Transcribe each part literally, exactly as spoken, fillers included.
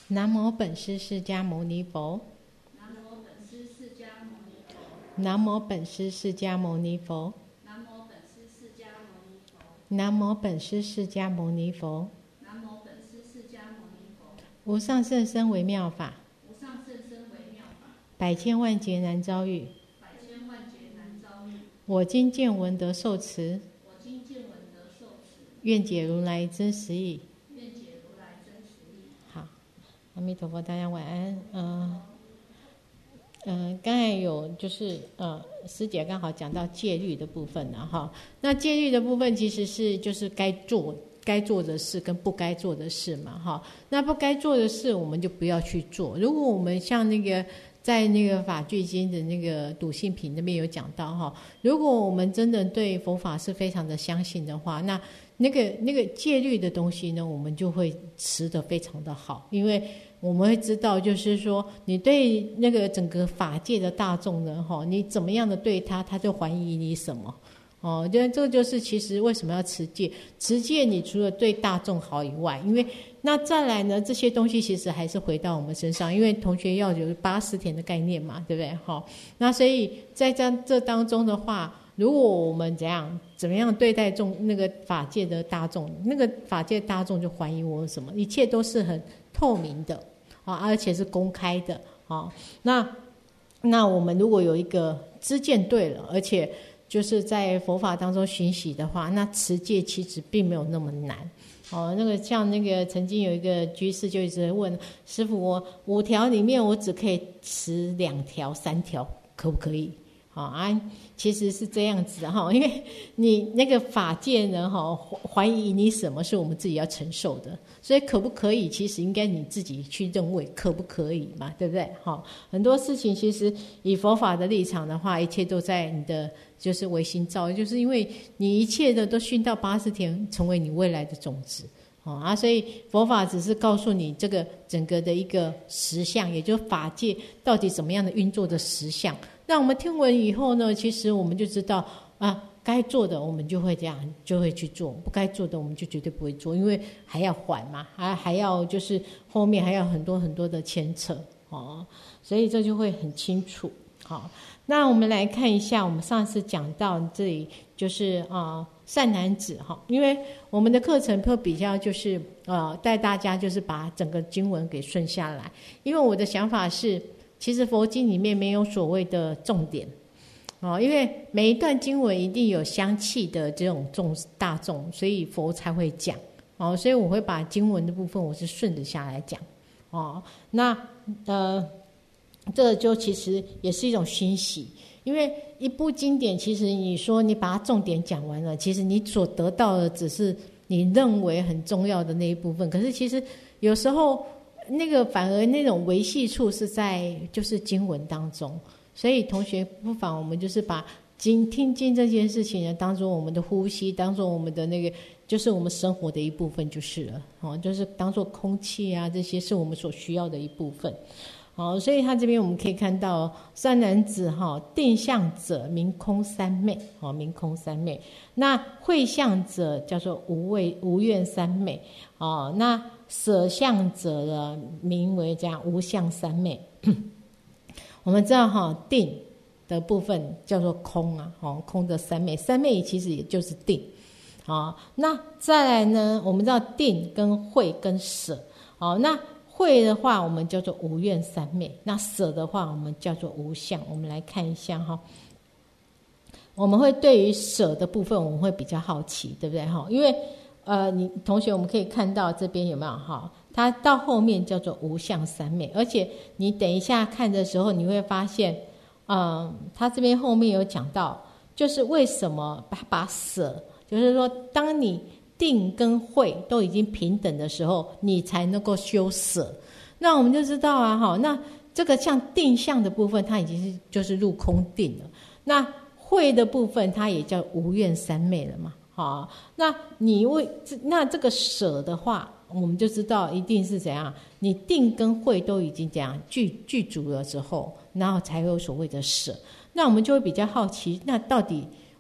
南无本师释迦牟尼佛。 南无本师释迦牟尼佛。 南无本师释迦牟尼佛。 南无本师释迦牟尼佛。 南无本师释迦牟尼佛。 南无本师释迦牟尼佛。 无上甚深微妙法， 无上甚深微妙法， 百千万劫难遭遇。 百千万劫难遭遇。 我今见闻得受持， 我今见闻得受持， 愿解如来真实义。 愿解如来真实义。 好，阿弥陀佛，大家晚安。嗯、呃、嗯、呃，刚才有就是呃，师姐刚好讲到戒律的部分了哈。那戒律的部分其实是就是该做该做的事跟不该做的事嘛哈。那不该做的事我们就不要去做。如果我们像那个在那个法句经的那个笃信品那边有讲到哈，如果我们真的对佛法是非常的相信的话，那那个那个戒律的东西呢，我们就会持得非常的好，因为我们会知道，就是说你对那个整个法界的大众呢，哈，你怎么样的对他，他就还疑你什么。哦，这这就是其实为什么要持戒？持戒你除了对大众好以外，因为那再来呢，这些东西其实还是回到我们身上，因为同学要有八十田的概念嘛，对不对？好，那所以在这这当中的话，如果我们怎样怎么样对待众那个法界的大众，那个法界大众就怀疑我什么，一切都是很透明的啊，而且是公开的啊。那那我们如果有一个知见对了，而且就是在佛法当中熏习的话，那持戒其实并没有那么难。哦，那个像那个曾经有一个居士就一直问师父，我五条里面我只可以持两条、三条，可不可以？好啊，其实是这样子哈，因为你那个法界呢，哈，怀疑你什么是我们自己要承受的，所以可不可以？其实应该你自己去认为可不可以嘛，对不对？好，很多事情其实以佛法的立场的话，一切都在你的就是唯心造，就是因为你一切的都熏到八十田，成为你未来的种子。哦啊，所以佛法只是告诉你这个整个的一个实相，也就是法界到底怎么样的运作的实相。那我们听闻以后呢，其实我们就知道啊，该做的我们就会这样，就会去做；不该做的我们就绝对不会做，因为还要还嘛，还还要就是后面还要很多很多的牵扯哦，所以这就会很清楚。好，那我们来看一下，我们上次讲到这里就是啊、呃，善男子哈，因为我们的课程会比较就是呃带大家就是把整个经文给顺下来，因为我的想法是，其实佛经里面没有所谓的重点哦，因为每一段经文一定有相契的这种众大众，所以佛才会讲哦，所以我会把经文的部分我是顺着下来讲哦，那呃。这个就其实也是一种熏习，因为一部经典，其实你说你把它重点讲完了，其实你所得到的只是你认为很重要的那一部分。可是其实有时候那个反而那种维系处是在就是经文当中，所以同学不妨我们就是把经听经这件事情呢，当做我们的呼吸，当做我们的那个就是我们生活的一部分就是了哦，就是当做空气啊，这些是我们所需要的一部分。好，所以他这边我们可以看到善男子哈，定相者名空三昧，好，名空三昧。那慧相者叫做无畏无愿三昧，哦，那舍相者呢，名为这样无相三昧。我们知道哈，定的部分叫做空啊，哦，空的三昧，三昧其实也就是定。好，那再来呢，我们知道定跟慧跟舍，好，那慧的话，我们叫做无愿三昧；那舍的话，我们叫做无相。我们来看一下哈，我们会对于舍的部分，我们会比较好奇，对不对哈？因为呃，你同学我们可以看到这边有没有哈？它到后面叫做无相三昧，而且你等一下看的时候，你会发现，嗯，它这边后面有讲到，就是为什么把把舍，就是说当你定跟慧都已经平等的时候，你才能够修舍。那我们就知道啊，哈，那这个像定相的部分，它已经是就是入空定了。那慧的部分，它也叫无愿三昧了嘛，好，那你为那这个舍的话，我们就知道一定是怎样，你定跟慧都已经怎样具具足了之后，然后才有所谓的舍。那我们就会比较好奇，那到底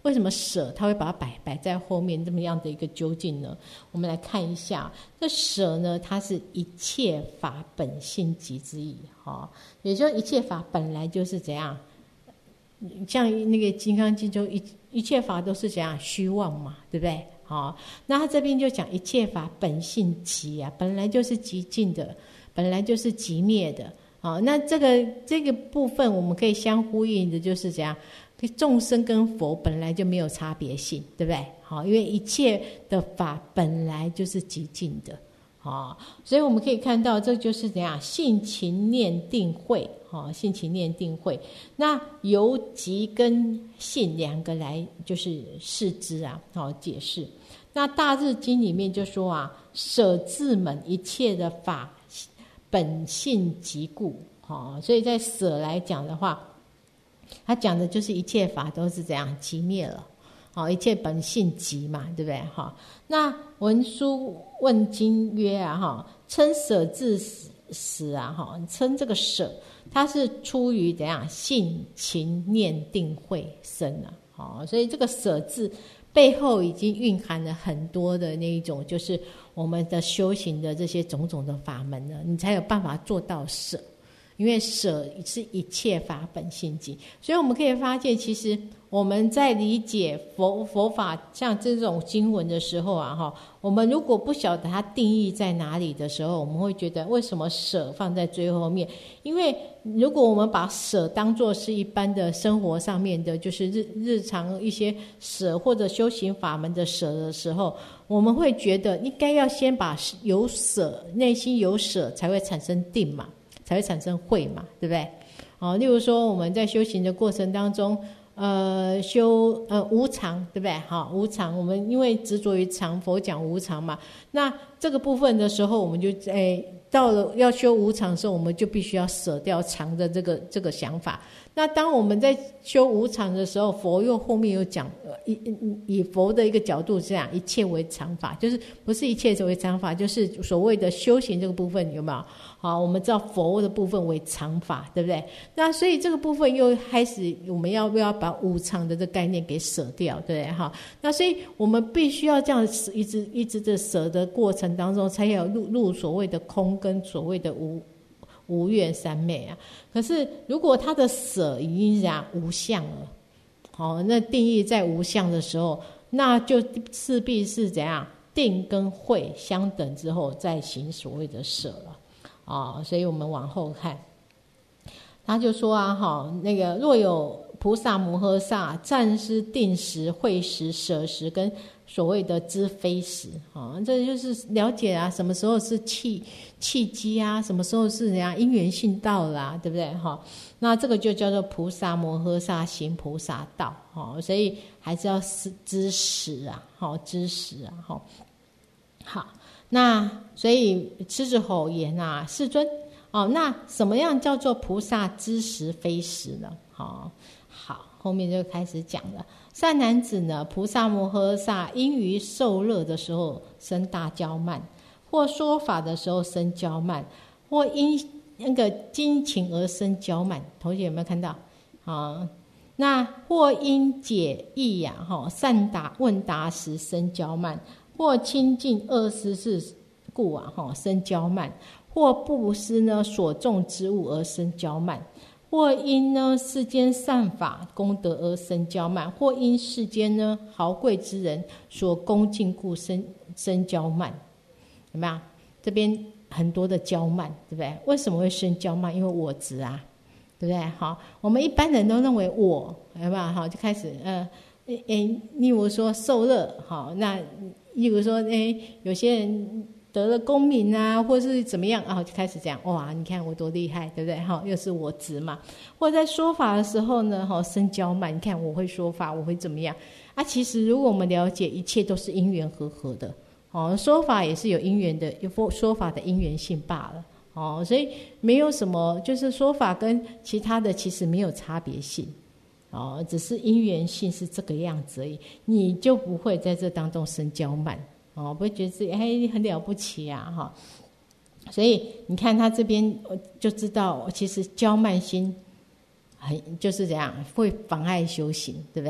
为什么舍他会把它摆摆在后面这么样的一个究竟呢？我们来看一下，这舍呢，它是一切法本性即之意，哈，也就是一切法本来就是怎样，像那个《金刚经》中一一切法都是怎样虚妄嘛，对不对？好，那他这边就讲一切法本性极啊，本来就是极尽的，本来就是极灭的。好，那这个这个部分我们可以相呼应的，就是怎样，众生跟佛本来就没有差别性，对不对？好，因为一切的法本来就是极尽的。好，所以我们可以看到，这就是怎样性情念定慧。好，性情念定慧，那由极跟性两个来就是释之啊，好解释。那大日经里面就说啊，舍自门一切的法本性极故，好，所以在舍来讲的话，他讲的就是一切法都是怎样极灭了，好，一切本性极嘛，对不对？好，那文殊问经曰啊，哈，称舍自时啊，哈，称这个舍。它是出于怎样性情念定慧生啊，好，所以这个舍字背后已经蕴含了很多的那一种，就是我们的修行的这些种种的法门了，你才有办法做到舍。因为舍是一切法本性极，所以我们可以发现，其实我们在理解佛佛法像这种经文的时候啊，哈，我们如果不晓得它定义在哪里的时候，我们会觉得为什么舍放在最后面？因为如果我们把舍当作是一般的生活上面的，就是日日常一些舍或者修行法门的舍的时候，我们会觉得应该要先把有舍，内心有舍才会产生定嘛。才会产生慧嘛，对不对？哦，例如说我们在修行的过程当中，呃，修呃无常，对不对？好，无常，我们因为执着于常，佛讲无常嘛，那这个部分的时候，我们就诶到了要修无常的时候，我们就必须要舍掉常的这个这个想法。那当我们在修无常的时候，佛又后面又讲，以以佛的一个角度这样，一切为常法，就是不是一切为常法，就是所谓的修行这个部分有没有？好，我们知道佛的部分为常法，对不对？那所以这个部分又开始，我们要不要把无常的这个概念给舍掉，对不对？哈，那所以我们必须要这样一直一直的舍的过程当中，才有入入所谓的空跟所谓的无。无愿三昧啊，可是如果他的舍已经讲无相了，好，那定义在无相的时候，那就势必是怎样定跟慧相等之后再行所谓的舍了啊。所以我们往后看，他就说啊，哈，那个若有菩萨摩诃萨暂时定时慧时舍时跟所谓的知非时啊，这就是了解啊，什么时候是契契机啊，什么时候是怎样因缘性到了、啊，对不对哈？那这个就叫做菩萨摩诃萨行菩萨道哈，所以还是要知时啊，好知时啊，好。好，那所以狮子吼言啊，世尊哦，那什么样叫做菩萨知时非时呢？好。好，后面就开始讲了。善男子呢，菩萨摩诃萨因于受乐的时候生大骄慢，或说法的时候生骄慢，或因那个精勤而生骄慢。同学有没有看到？啊，那或因解义呀，哈，善答问答时生骄慢，或亲近恶施事故啊，哈，生骄慢，或布施呢所种之物而生骄慢。或因呢世间善法功德而生骄慢，或因世间呢豪贵之人所恭敬故生生骄慢，有没有？这边很多的骄慢，对不对？为什么会生骄慢？因为我执啊，对不对？好，我们一般人都认为我，有没有？好，就开始，嗯、呃，诶，例如说受乐，好，那例如说，诶，有些人。得了功名啊，或是怎么样啊，就开始讲哇，你看我多厉害，对不对？哈，又是我执嘛。或者在说法的时候呢，哈，生骄慢，你看我会说法，我会怎么样啊？其实如果我们了解，一切都是因缘和合的，哦，说法也是有因缘的，有说法的因缘性罢了，哦，所以没有什么，就是说法跟其他的其实没有差别性，哦，只是因缘性是这个样子而已，你就不会在这当中生骄慢。哦，不会觉得自己哎很了不起啊哈，所以你看他这边就知道，其实骄慢心很就是这样会妨碍修行，对不对？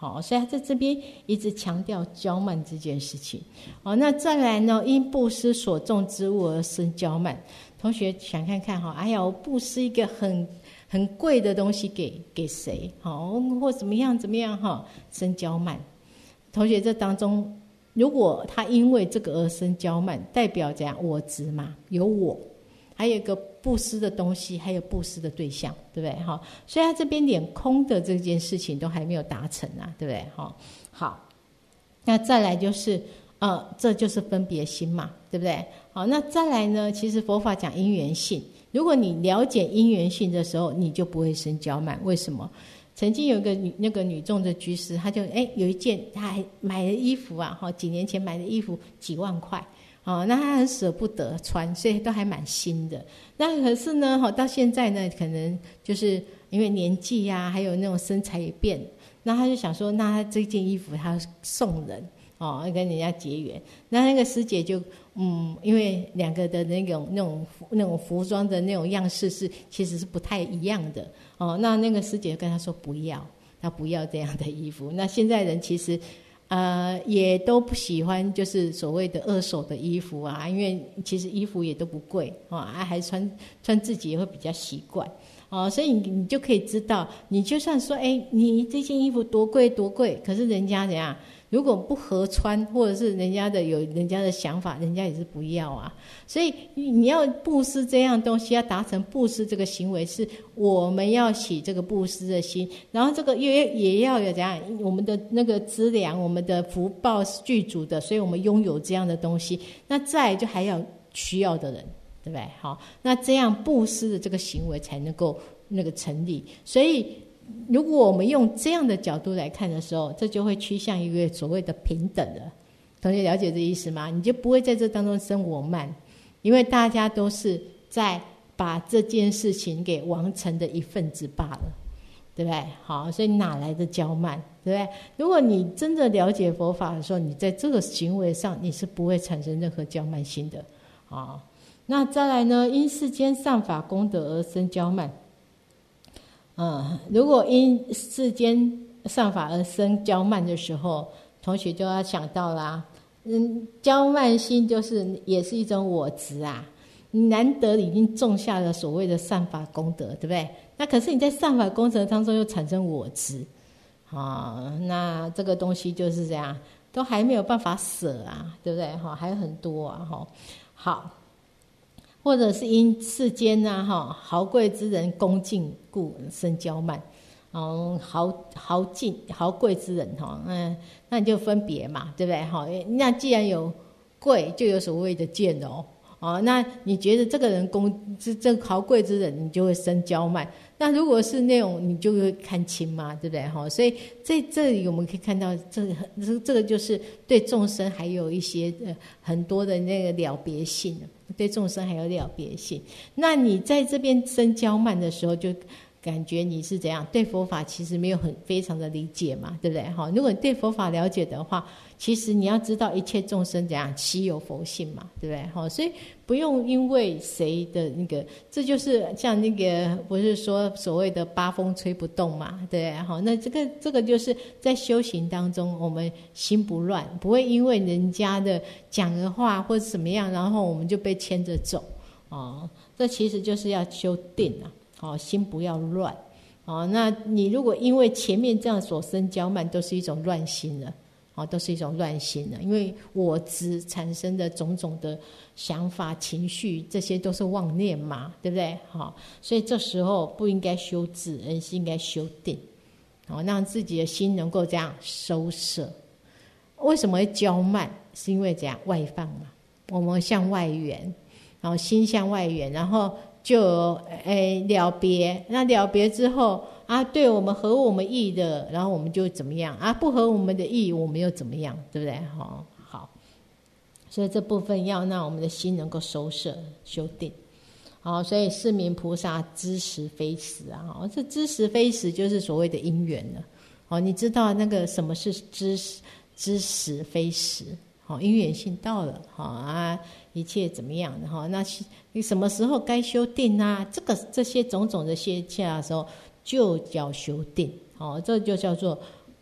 好，所以他在这边一直强调骄慢这件事情。好，那再来呢，因布施所种之物而生骄慢。同学想看看哈，哎呀，我布施一个很很贵的东西给给谁，好，或怎么样怎么样哈，生骄慢。同学这当中，如果他因为这个而生骄慢，代表怎样？我执嘛，有我。还有一个布施的东西，还有布施的对象，对不对？哈，所以他这边连空的这件事情都还没有达成啊，对不对？哈，好，那再来就是，呃，这就是分别心嘛，对不对？好，那再来呢？其实佛法讲因缘性，如果你了解因缘性的时候，你就不会生骄慢。为什么？曾经有一个女那个女众的居士，她就哎有一件，她还买了衣服啊，哈，几年前买的衣服几万块。哦，那他很舍不得穿，所以都还蛮新的。那可是呢，哈，到现在呢，可能就是因为年纪呀、啊，还有那种身材也变，那他就想说，那他这件衣服他送人，哦，跟人家结缘。那那个师姐就，嗯，因为两个的那种那种那种服装的那种样式是其实是不太一样的，哦，那那个师姐跟他说不要，他不要这样的衣服。那现在人其实。呃，也都不喜欢，就是所谓的二手的衣服啊，因为其实衣服也都不贵啊，还穿穿自己也会比较习惯哦，所以你你就可以知道，你就算说，哎，你这件衣服多贵多贵，可是人家怎样？如果不合穿，或者是人家的有人家的想法，人家也是不要啊。所以你要布施这样东西，要达成布施这个行为，是我们要起这个布施的心，然后这个也也要有怎样，我们的那个资粮，我们的福报是具足的，所以我们拥有这样的东西。那再来就还要需要的人，对不对？好，那这样布施的这个行为才能够那个成立。所以。如果我们用这样的角度来看的时候，这就会趋向一个所谓的平等了。同学了解这意思吗？你就不会在这当中生我慢，因为大家都是在把这件事情给完成的一份子罢了，对不对？好，所以哪来的骄慢，对不对？如果你真的了解佛法的时候，你在这个行为上你是不会产生任何骄慢心的啊。那再来呢？因世间善法功德而生骄慢。嗯，如果因世间善法而生骄慢的时候，同学就要想到啦，嗯，骄慢心就是也是一种我执啊。你难得已经种下了所谓的善法功德，对不对？那可是你在善法功德当中又产生我执，啊，那这个东西就是这样，都还没有办法舍啊，对不对？哈，还有很多啊，哈，好。或者是因世间呐、啊、哈豪贵之人恭敬故生骄慢，嗯，豪豪敬豪贵之人哈，嗯，那你就分别嘛，对不对？哈，那既然有贵，就有所谓的贱哦，哦，那你觉得这个人恭这这豪贵之人，你就会生骄慢。那如果是那种，你就会看清嘛，对不对？哈，所以在这里我们可以看到，这个这个就是对众生还有一些呃很多的那个了别性，对众生还有了别性。那你在这边生骄慢的时候，就感觉你是怎样？对佛法其实没有很非常的理解嘛，对不对？哈，如果你对佛法了解的话，其实你要知道一切众生怎样悉有佛性嘛，对不对？哈，所以不用因为谁的那个，这就是像那个不是说所谓的八风吹不动嘛，对不对？哈，那这个这个就是在修行当中，我们心不乱，不会因为人家的讲的话或者怎么样，然后我们就被牵着走哦。这其实就是要修定啊。好，心不要乱，哦，那你如果因为前面这样所生骄慢，都是一种乱心了，哦，都是一种乱心了，因为我执产生的种种的想法、情绪，这些都是妄念嘛，对不对？好，所以这时候不应该修智，而是应该修定，好，让自己的心能够这样收摄。为什么会骄慢？是因为这样外放嘛，我们向外缘，然后心向外缘，然后。就诶了别，那了别之后啊，对我们合我们意的，然后我们就怎么样啊？不合我们的意，我们又怎么样？对不对？好，好，所以这部分要让我们的心能够收摄修定。好，所以是名菩萨知时非时啊！哦，这知时非时就是所谓的因缘了。哦，你知道那个什么是知知时非时？好，因缘性到了，好啊，一切怎么样的哈？那你什么时候该修定啊？这个这些种种的现象的时候，就叫修定。好，这就叫做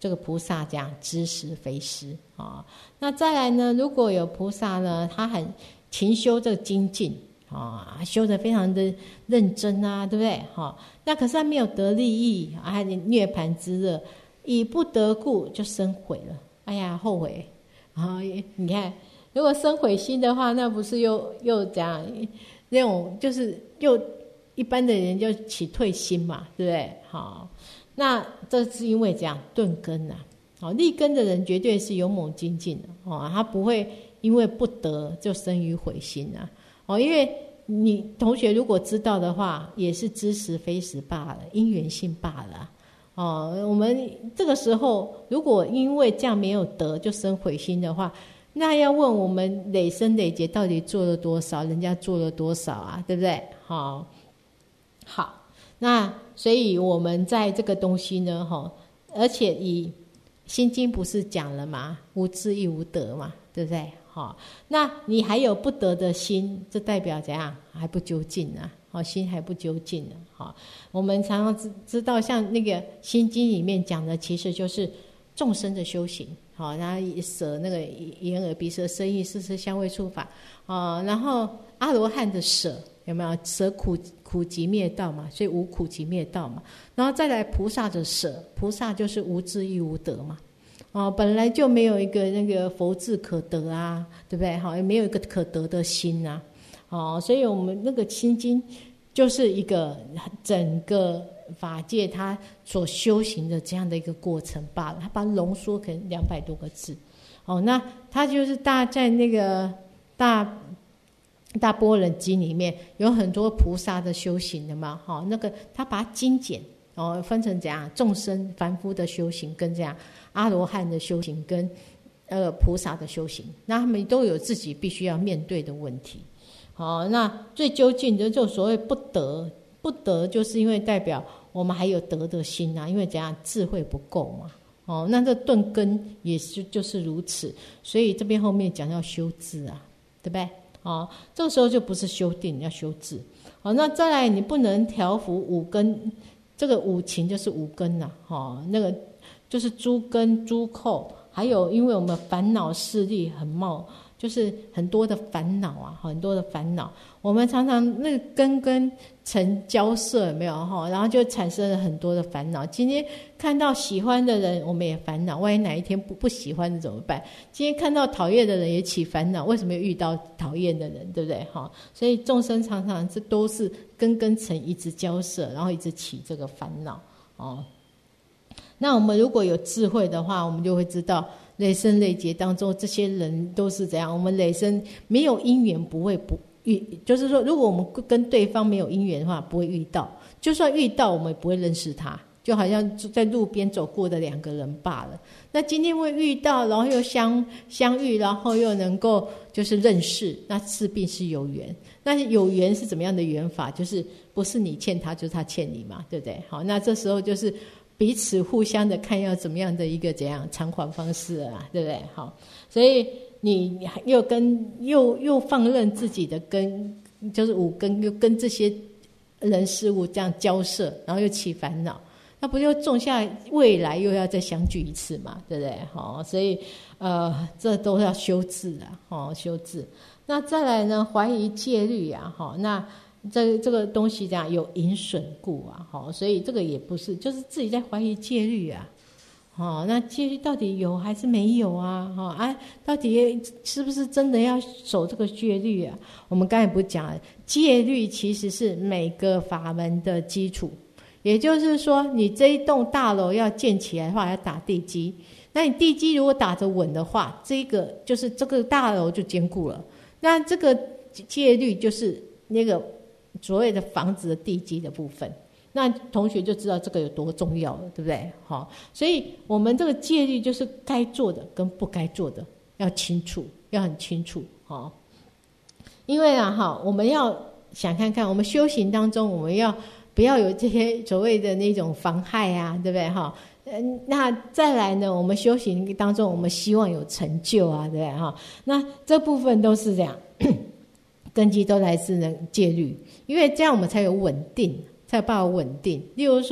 这个菩萨讲知实非实啊。那再来呢，如果有菩萨呢，他很勤修这个精进啊，修得非常的认真啊，对不对？哈，那可是他没有得利益，还涅槃之乐，以不得故就生悔了。哎呀，后悔啊！你看，如果生悔心的话，那不是又又怎样？那种就是又一般的人就起退心嘛，对不对？好，那这是因为这样顿根啊，好，立根的人绝对是勇猛精进的哦，他不会因为不得就生于悔心啊，哦，因为你同学如果知道的话，也是知实非实罢了，因缘性罢了啊。哦，我们这个时候如果因为这样没有得就生悔心的话，那要问我们累生累劫到底做了多少，人家做了多少啊，对不对？好，好，那所以我们在这个东西呢，哈，而且以心经不是讲了嘛，无智亦无得嘛，对不对？好，那你还有不得的心，这代表怎样？还不究竟啊，好，心还不究竟呢。好，我们常常知知道，像那个心经里面讲的，其实就是众生的修行。好，然后舍那个眼耳鼻舌身意识色香味触法，啊，然后阿罗汉的舍有没有舍苦苦集灭道嘛？所以无苦集灭道嘛。然后再来菩萨的舍，菩萨就是无智亦无得嘛。哦，本来就没有一个那个佛智可得啊，对不对？好，也没有一个可得的心啊。哦，所以我们那个心经就是一个整个法界它所修行的这样的一个过程罢了，它把它浓缩可能两百多个字。哦，那它就是大在那个大大般若经里面有很多菩萨的修行的嘛，哈、哦，那个他把它精简，哦，分成怎样众生凡夫的修行跟这样阿罗汉的修行跟呃菩萨的修行，那他们都有自己必须要面对的问题。好，那最究竟的就所谓不得，不得就是因为代表我们还有得的心啊，因为怎样智慧不够嘛。哦，那这顿根也是就是如此，所以这边后面讲要修智啊，对不对？哦，这个时候就不是修定，要修智。好，那再来你不能调伏五根，这个五情就是五根呐、啊，哦，那个就是诸根诸扣，还有因为我们烦恼势力很冒。就是很多的烦恼啊，很多的烦恼，我们常常那个根跟尘交涉有没有哈？然后就产生了很多的烦恼。今天看到喜欢的人，我们也烦恼，万一哪一天不不喜欢的怎么办？今天看到讨厌的人也起烦恼，为什么遇到讨厌的人，对不对？哈，所以众生常常这都是根跟尘一直交涉，然后一直起这个烦恼哦。那我们如果有智慧的话，我们就会知道。累生累劫当中，这些人都是怎样？我们累生没有因缘，不会不遇，就是说，如果我们跟对方没有因缘的话，不会遇到；就算遇到，我们也不会认识他，就好像在路边走过的两个人罢了。那今天会遇到，然后又相相遇，然后又能够就是认识，那势必是有缘。那有缘是怎么样的缘法？就是不是你欠他，就是他欠你嘛，对不对？好，那这时候就是。彼此互相的看要怎么样的一个怎样偿还方式啊，对不对？好，所以你又跟又又放任自己的根，就是五根，又跟这些人事物这样交涉，然后又起烦恼，那不就种下未来又要再相聚一次嘛，对不对？好，所以呃，这都要修治啊，哦，修治。那再来呢，怀疑戒律啊，好，那。这这个东西这样有引损故啊，好，所以这个也不是，就是自己在怀疑戒律啊，哦，那戒律到底有还是没有啊？哈、哦、啊，到底是不是真的要守这个戒律啊？我们刚才不讲了，戒律其实是每个法门的基础，也就是说，你这一栋大楼要建起来的话，要打地基，那你地基如果打得稳的话，这个就是这个大楼就坚固了。那这个戒律就是那个。所谓的房子的地基的部分，那同学就知道这个有多重要了，对不对？好，所以我们这个戒律就是该做的跟不该做的要清楚，要很清楚。好，因为啊，哈，我们要想看看，我们修行当中，我们要不要有这些所谓的那种妨害啊，对不对？哈，嗯，那再来呢，我们修行当中，我们希望有成就啊，对不对？哈，那这部分都是这样。根基都来自呢戒律，因为这样我们才有稳定，才有办法稳定。例如说，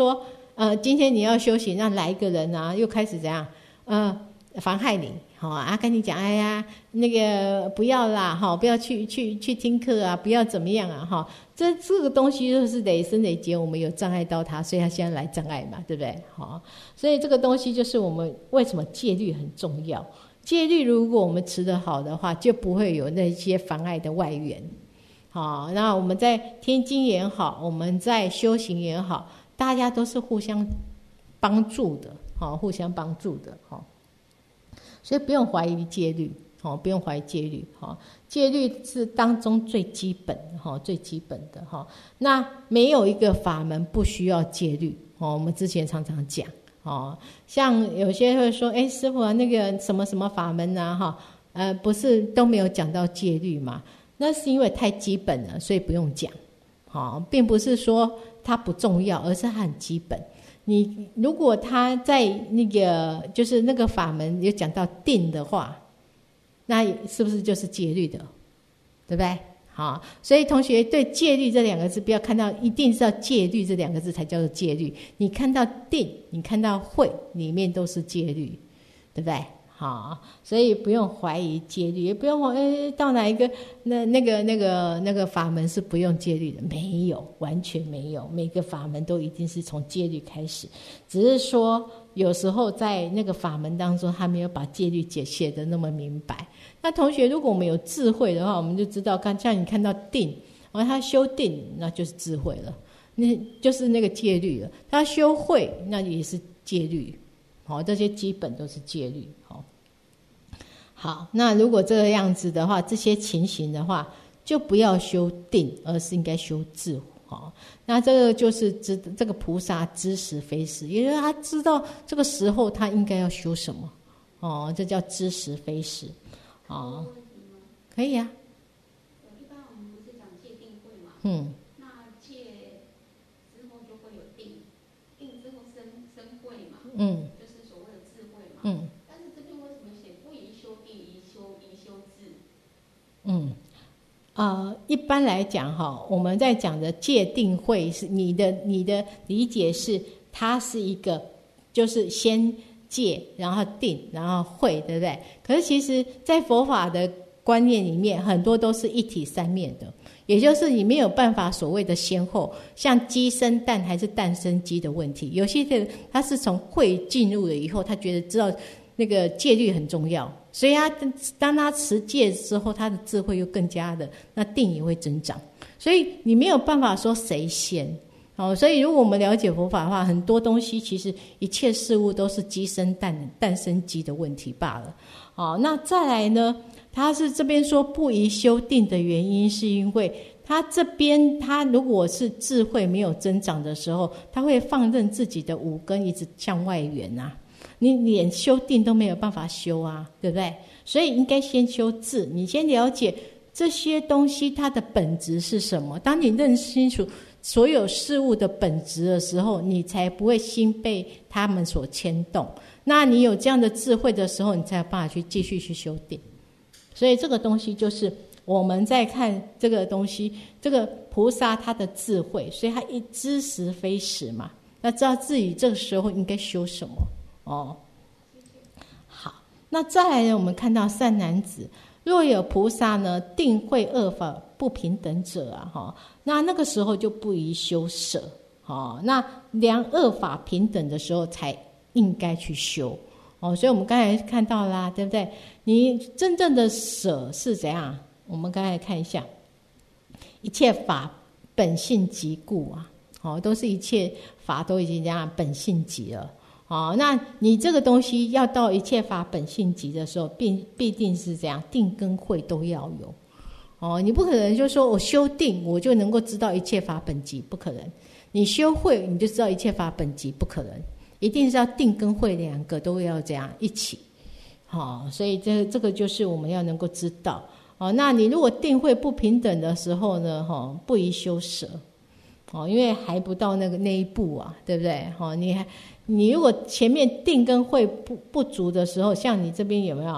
呃，今天你要修行，那来一个人啊，又开始怎样，呃，妨害你，好、哦、啊，跟你讲，哎呀，那个不要啦，哈、哦，不要去去去听课啊，不要怎么样啊，哈、哦，这这个东西就是累生累劫，我们有障碍到他，所以他现在来障碍嘛，对不对？好、哦，所以这个东西就是我们为什么戒律很重要。戒律如果我们持得好的话，就不会有那些妨碍的外缘。好，那我们在听经也好，我们在修行也好，大家都是互相帮助的，好，互相帮助的，好，所以不用怀疑戒律，好，不用怀疑戒律，好，戒律是当中最基本的，哈，最基本的，哈。那没有一个法门不需要戒律，哦，我们之前常常讲。哦，像有些会说，哎，师父啊，那个什么什么法门啊，哈，呃，不是都没有讲到戒律嘛？那是因为太基本了，所以不用讲。好、哦，并不是说它不重要，而是它很基本。你如果他在那个就是那个法门有讲到定的话，那是不是就是戒律的？对不对？好，所以同学对戒律这两个字，不要看到一定是要戒律这两个字才叫做戒律。你看到定，你看到慧，里面都是戒律，对不对？好，所以不用怀疑戒律，也不用哎到哪一个那那个那个那个法门是不用戒律的，没有，完全没有，每个法门都一定是从戒律开始，只是说有时候在那个法门当中，他没有把戒律解写的那么明白。那同学，如果我们有智慧的话，我们就知道，刚像你看到定，然后他修定，那就是智慧了，那就是那个戒律了。他修慧，那也是戒律。好，这些基本都是戒律。好，好，那如果这个样子的话，这些情形的话，就不要修定，而是应该修智。好，那这个就是知这个菩萨知时非时，也就是他知道这个时候他应该要修什么。哦，这叫知时非时。哦，可以啊。 一般我们不是讲戒定慧嘛？ 嗯。 那戒之后就会有定，定之后生生慧嘛？ 嗯。 就是所谓的智慧嘛。 嗯。 但是这边为什么写不宜修定，宜修宜修智？ 嗯。呃，一般来讲哈，我们在讲的戒定慧是你的你的理解是它是一个，就是先戒，然后定，然后慧，对不对？可是其实在佛法的观念里面，很多都是一体三面的，也就是你没有办法所谓的先后，像鸡生蛋还是蛋生鸡的问题。有些人他是从慧进入了以后，他觉得知道那个戒律很重要，所以他当他持戒之后，他的智慧又更加的，那定也会增长。所以你没有办法说谁先。哦，所以如果我们了解佛法的话，很多东西其实一切事物都是鸡生蛋，蛋生鸡的问题罢了。好，那再来呢，他是这边说不宜修定的原因，是因为他这边他如果是智慧没有增长的时候，他会放任自己的五根一直向外缘啊，你连修定都没有办法修啊，对不对？所以应该先修智，你先了解这些东西它的本质是什么。当你认识清楚所有事物的本质的时候，你才不会心被他们所牵动。那你有这样的智慧的时候，你才有办法去继续去修定。所以这个东西就是我们在看这个东西，这个菩萨他的智慧，所以他一知时非时嘛，那知道自己这个时候应该修什么哦。好，那再来呢，我们看到善男子，若有菩萨呢定慧恶法不平等者啊，哈，那那个时候就不宜修舍，哦，那良恶法平等的时候才应该去修，哦，所以我们刚才看到啦，对不对？你真正的舍是怎样？我们刚才看一下，一切法本性即故啊，哦，都是一切法都已经这样本性即了。哦，那你这个东西要到一切法本性即的时候，必必定是这样，定跟慧都要有。哦，你不可能就说我修定我就能够知道一切法本即，不可能。你修慧你就知道一切法本即，不可能。一定是要定跟慧两个都要这样一起。好，哦，所以这这个就是我们要能够知道。哦，那你如果定慧不平等的时候呢，哦，不宜修舍。哦，因为还不到那个那一步啊，对不对？哦，你还你如果前面定跟慧不不足的时候，像你这边有没有？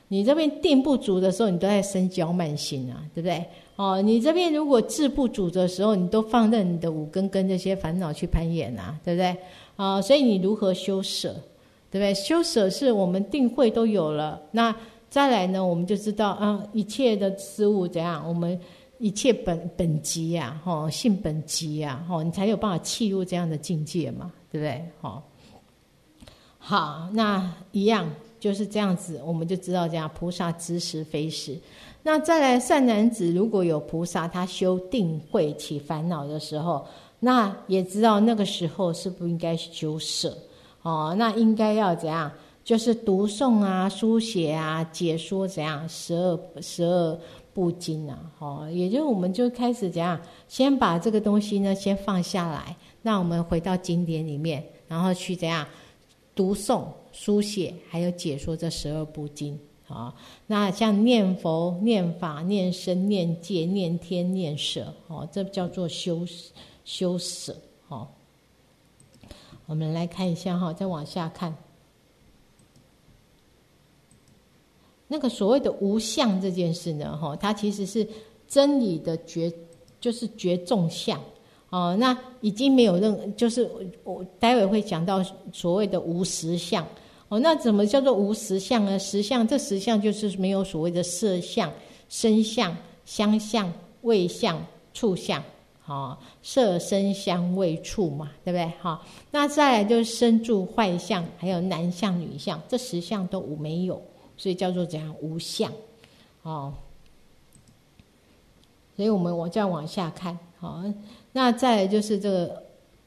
你这边定不足的时候，你都在生骄慢心啊，对不对？哦，你这边如果志不足的时候，你都放任你的五根跟这些烦恼去攀岩啊，对不对？啊，所以你如何修舍，对不对？修舍是我们定慧都有了，那再来呢，我们就知道啊，一切的事物怎样，我们一切本本极呀、啊，哦，性本极呀、啊，哦，你才有办法契入这样的境界嘛，对不对？好、哦，好，那一样就是这样子，我们就知道这样菩萨知时非时。那再来善男子，如果有菩萨他修定慧起烦恼的时候，那也知道那个时候是不应该修舍哦，那应该要怎样？就是读诵啊、书写啊、解说怎样十二十二部经啊，哦，也就是我们就开始怎样，先把这个东西呢先放下来，让我们回到经典里面，然后去怎样读诵、书写，还有解说这十二部经。啊，那像念佛、念法、念僧、念戒、念天、念舍，哦，这叫做修修舍。哦，我们来看一下哈，再往下看，那个所谓的无相这件事呢，哈，它其实是真理的觉，就是觉众相。哦，那已经没有任，就是我待会会讲到所谓的无实相。哦，那怎么叫做无实相呢？实相，这实相就是没有所谓的色相、声相、香相、味相、触相，哦，色声香味触嘛，对不对？好、哦，那再来就是生住坏相，还有男相、女相，这十相都没有，所以叫做怎样无相，哦。所以我们我再往下看，好、哦，那再来就是这个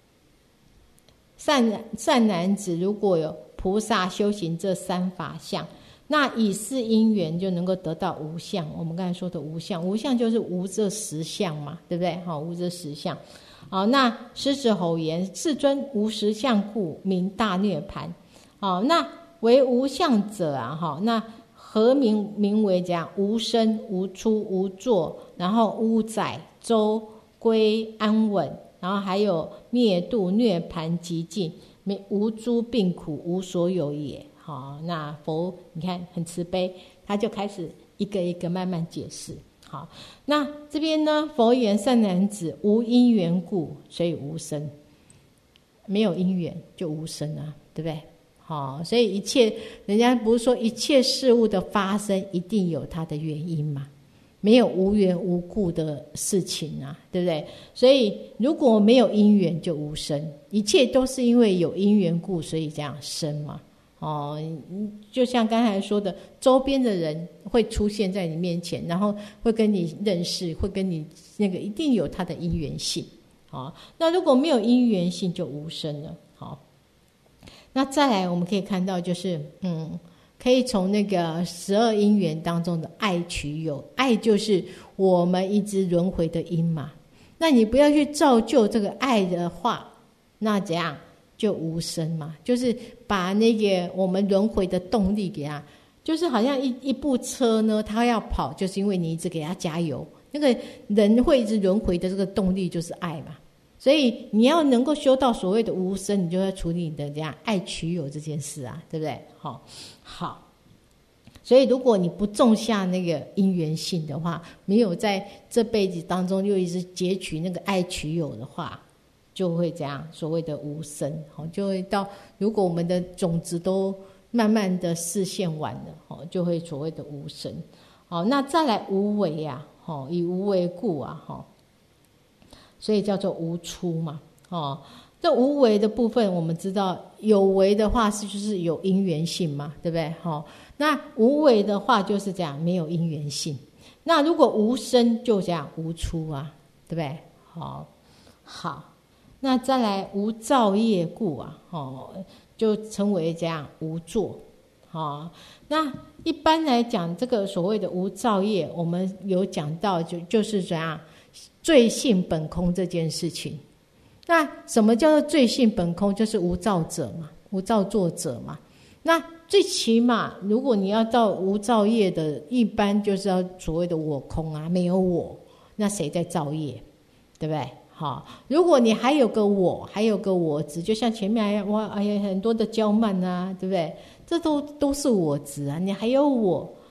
善善男子，如果有菩萨修行这三法相，那以是因缘就能够得到无相。我们刚才说的无相，无相就是无这实相嘛，对不对？好，无这实相。好，那狮子吼言：世尊无实相故，名大涅槃。好，那为无相者啊，哈，那何名名为这样？无生无出无作，然后无载周归安稳，然后还有灭度涅槃极尽。无诸病苦，无所有也。好，那佛你看很慈悲，他就开始一个一个慢慢解释。好，那这边呢，佛言善男子，无因缘故，所以无生。没有因缘就无生啊，对不对？好，所以一切人家不是说一切事物的发生一定有它的原因嘛？没有无缘无故的事情啊，对不对？所以如果没有因缘就无生，一切都是因为有因缘故，所以这样生嘛。哦，就像刚才说的，周边的人会出现在你面前，然后会跟你认识，会跟你那个一定有它的因缘性。好，那如果没有因缘性就无生了。好，那再来我们可以看到就是嗯。可以从那个十二因缘当中的爱取有，爱就是我们一直轮回的因嘛。那你不要去造就这个爱的话，那怎样就无生嘛？就是把那个我们轮回的动力给它，就是好像一一部车呢，它要跑，就是因为你一直给它加油。那个人会一直轮回的这个动力就是爱嘛。所以你要能够修到所谓的无生，你就要处理你的这样爱取有这件事啊，对不对？好，好。所以如果你不种下那个因缘性的话，没有在这辈子当中又一直截取那个爱取有的话，就会这样所谓的无生，好，就会到如果我们的种子都慢慢的示现完了，好，就会所谓的无生。好，那再来无为啊，好，以无为故啊，好。所以叫做无出嘛，哦，这无为的部分，我们知道有为的话是就是有因缘性嘛，对不对？好，那无为的话就是这样，没有因缘性。那如果无生就这样无出啊，对不对？好，好，那再来无造业故啊，哦，就称为这样无作。好，那一般来讲，这个所谓的无造业，我们有讲到就就是怎样。罪性本空这件事情，那什么叫做罪性本空？就是无造者嘛，无造作者嘛。那最起码，如果你要到无造业的，一般就是要所谓的我空啊，没有我，那谁在造业？对不对？好，如果你还有个我，还有个我执，就像前面还哇，哎呀，很多的骄慢啊，对不对？这都都是我执啊，你还有我。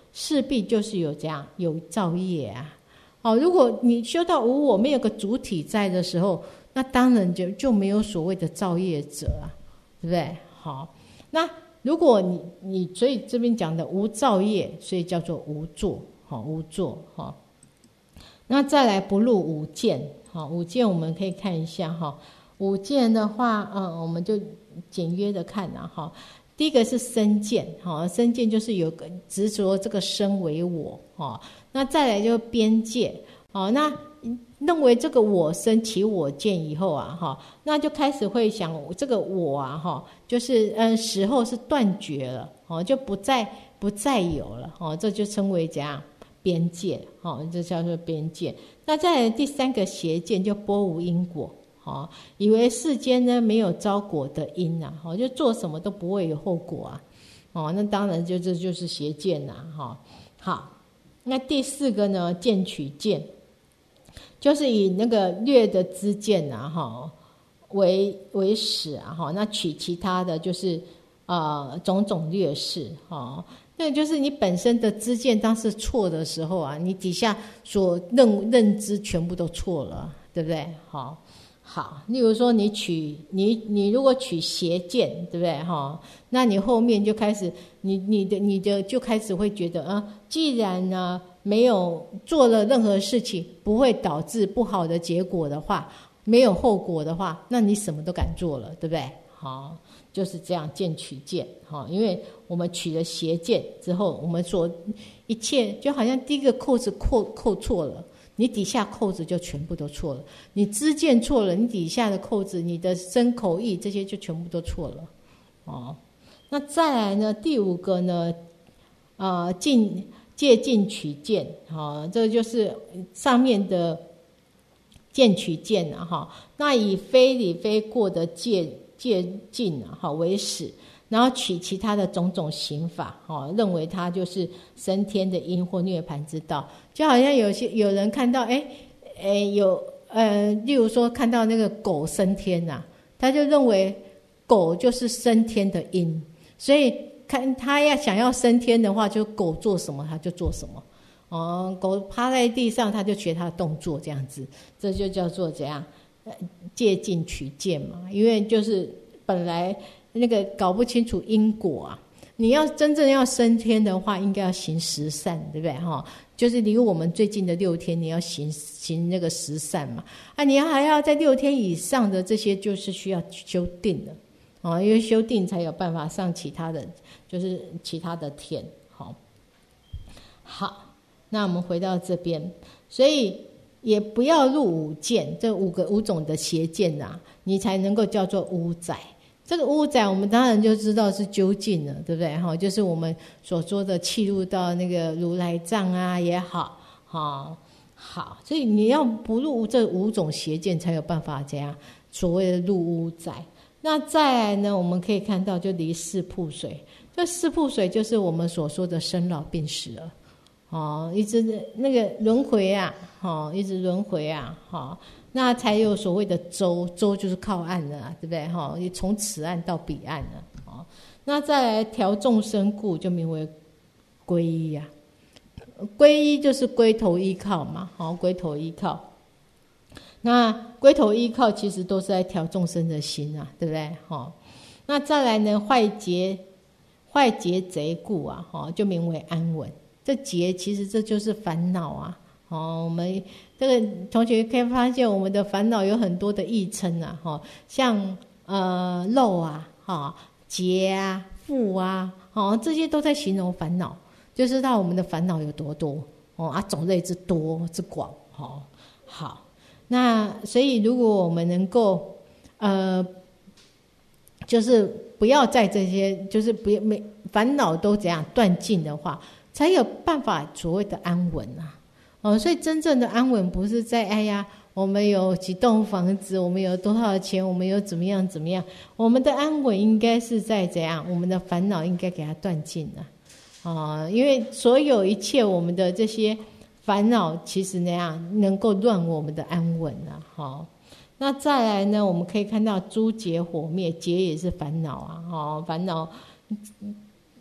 势必就是有这样有造业啊。哦，如果你修到无我，没有个主体在的时候，那当然就就没有所谓的造业者啊，对不对？好，那如果你你所以这边讲的无造业，所以叫做无作，好，无作哈。那再来不入五见，好，五见我们可以看一下哈。五见的话，嗯，我们就简约的看了哈。第一个是身见，哈，身见就是有个执着这个身为我，哈。那再来就是边界，哦，那认为这个我身起我见以后啊，哈，那就开始会想这个我啊，哈，就是嗯，时候是断绝了，哦，就不再不再有了，哦，这就称为怎样边界，哦，这叫做边界。那再来第三个邪见就波无因果。哦，以为世间呢没有招果的因啊，哦，就做什么都不会有后果啊，哦，那当然就这就是邪见呐，哈、哦。好，那第四个呢，见取见，就是以那个略的知见啊，哈、哦，为为始啊，哈、哦，那取其他的就是呃种种劣事，哦，那就是你本身的知见当是错的时候啊，你底下所认认知全部都错了，对不对？好、哦。好，例如说你取你你如果取邪见，对不对哈？那你后面就开始你你的你的就开始会觉得啊，既然呢没有做了任何事情不会导致不好的结果的话，没有后果的话，那你什么都敢做了，对不对？好，就是这样见取见哈，因为我们取了邪见之后，我们所一切就好像第一个扣子扣扣错了。你底下扣子就全部都错了，你知见错了，你底下的扣子，你的身口意这些就全部都错了，哦。那再来呢，第五个呢，呃，尽借尽取见，哈、哦，这就是上面的见取见啊，哈。那以非理非过的借借尽啊，哈为始。然后取其他的种种刑法，哦，认为它就是升天的因或涅槃之道，就好像有些有人看到，哎，哎，有呃，例如说看到那个狗升天呐、啊，他就认为狗就是升天的因，所以看他要想要升天的话，就狗做什么他就做什么，哦，狗趴在地上他就学它的动作这样子，这就叫做怎样，呃，借尽取见嘛，因为就是本来。那个搞不清楚因果啊！你要真正要升天的话，应该要行十善，对不对？哈，就是离我们最近的六天，你要行行那个十善嘛。啊，你还要在六天以上的这些，就是需要修定的啊，因为修定才有办法上其他的，就是其他的天。好，好，那我们回到这边，所以也不要入五见，这五个五种的邪见啊，你才能够叫做污载。这个污载，我们当然就知道是究竟了，对不对？哈，就是我们所说的契入到那个如来藏啊也好，好，好，所以你要不入这五种邪见，才有办法这样所谓的入污载。那再来呢，我们可以看到，就离四瀑水，这四瀑水就是我们所说的生老病死了，哦，一直那个轮回啊，哦，一直轮回啊，哈。那才有所谓的舟，舟就是靠岸了、啊，对不对？哈，也从此岸到彼岸了。哦，那再来调众生故，就名为皈依呀、啊。皈依就是归头依靠嘛，好，归头依靠。那归头依靠其实都是在调众生的心啊，对不对？哈，那再来呢，坏劫坏劫贼故啊，哈，就名为安稳。这劫其实这就是烦恼啊。哦，我们这个同学可以发现，我们的烦恼有很多的义称啊，哈，像呃漏啊，哈劫啊、负啊，哦，这些都在形容烦恼，就知道我们的烦恼有多多哦啊，种类之多之广，哦，好，那所以如果我们能够呃，就是不要在这些，就是不没烦恼都怎样断尽的话，才有办法所谓的安稳啊。哦，所以真正的安稳不是在哎呀，我们有几栋房子，我们有多少钱，我们有怎么样怎么样。我们的安稳应该是在怎样？我们的烦恼应该给它断尽了，啊、呃，因为所有一切我们的这些烦恼，其实那样能够乱我们的安稳啊。好，那再来呢，我们可以看到诸劫火灭，劫也是烦恼啊，哦，烦恼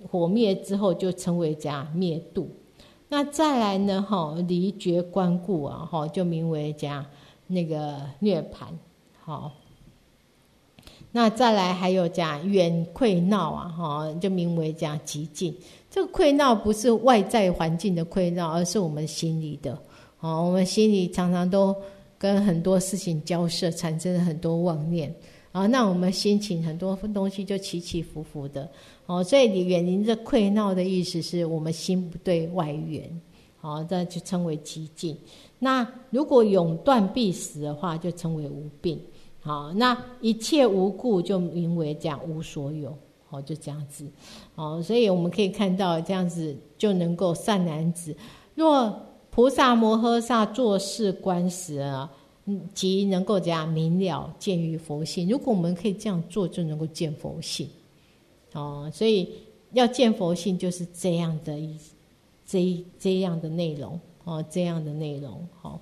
火灭之后就称为这样灭度。那再来呢，哈，离绝观顾啊，哈，就名为这样那个涅槃，好。那再来还有这样远溃闹啊，哈，就名为这样极尽。这个溃闹不是外在环境的溃闹，而是我们心里的。哦，我们心里常常都跟很多事情交涉，产生了很多妄念。啊，那我们心情很多东西就起起伏伏的。哦，所以你远离这溃闹的意思是我们心不对外缘。好，这就称为极尽。那如果永断必死的话，就称为无病。好，那一切无故就名为这样无所有。好，就这样子。好，所以我们可以看到这样子就能够善男子，若菩萨摩诃萨作是观时啊，即能够这样明了见于佛性。如果我们可以这样做，就能够见佛性。哦，所以要见佛性就是这样的这这样的内容哦，这样的内容。好，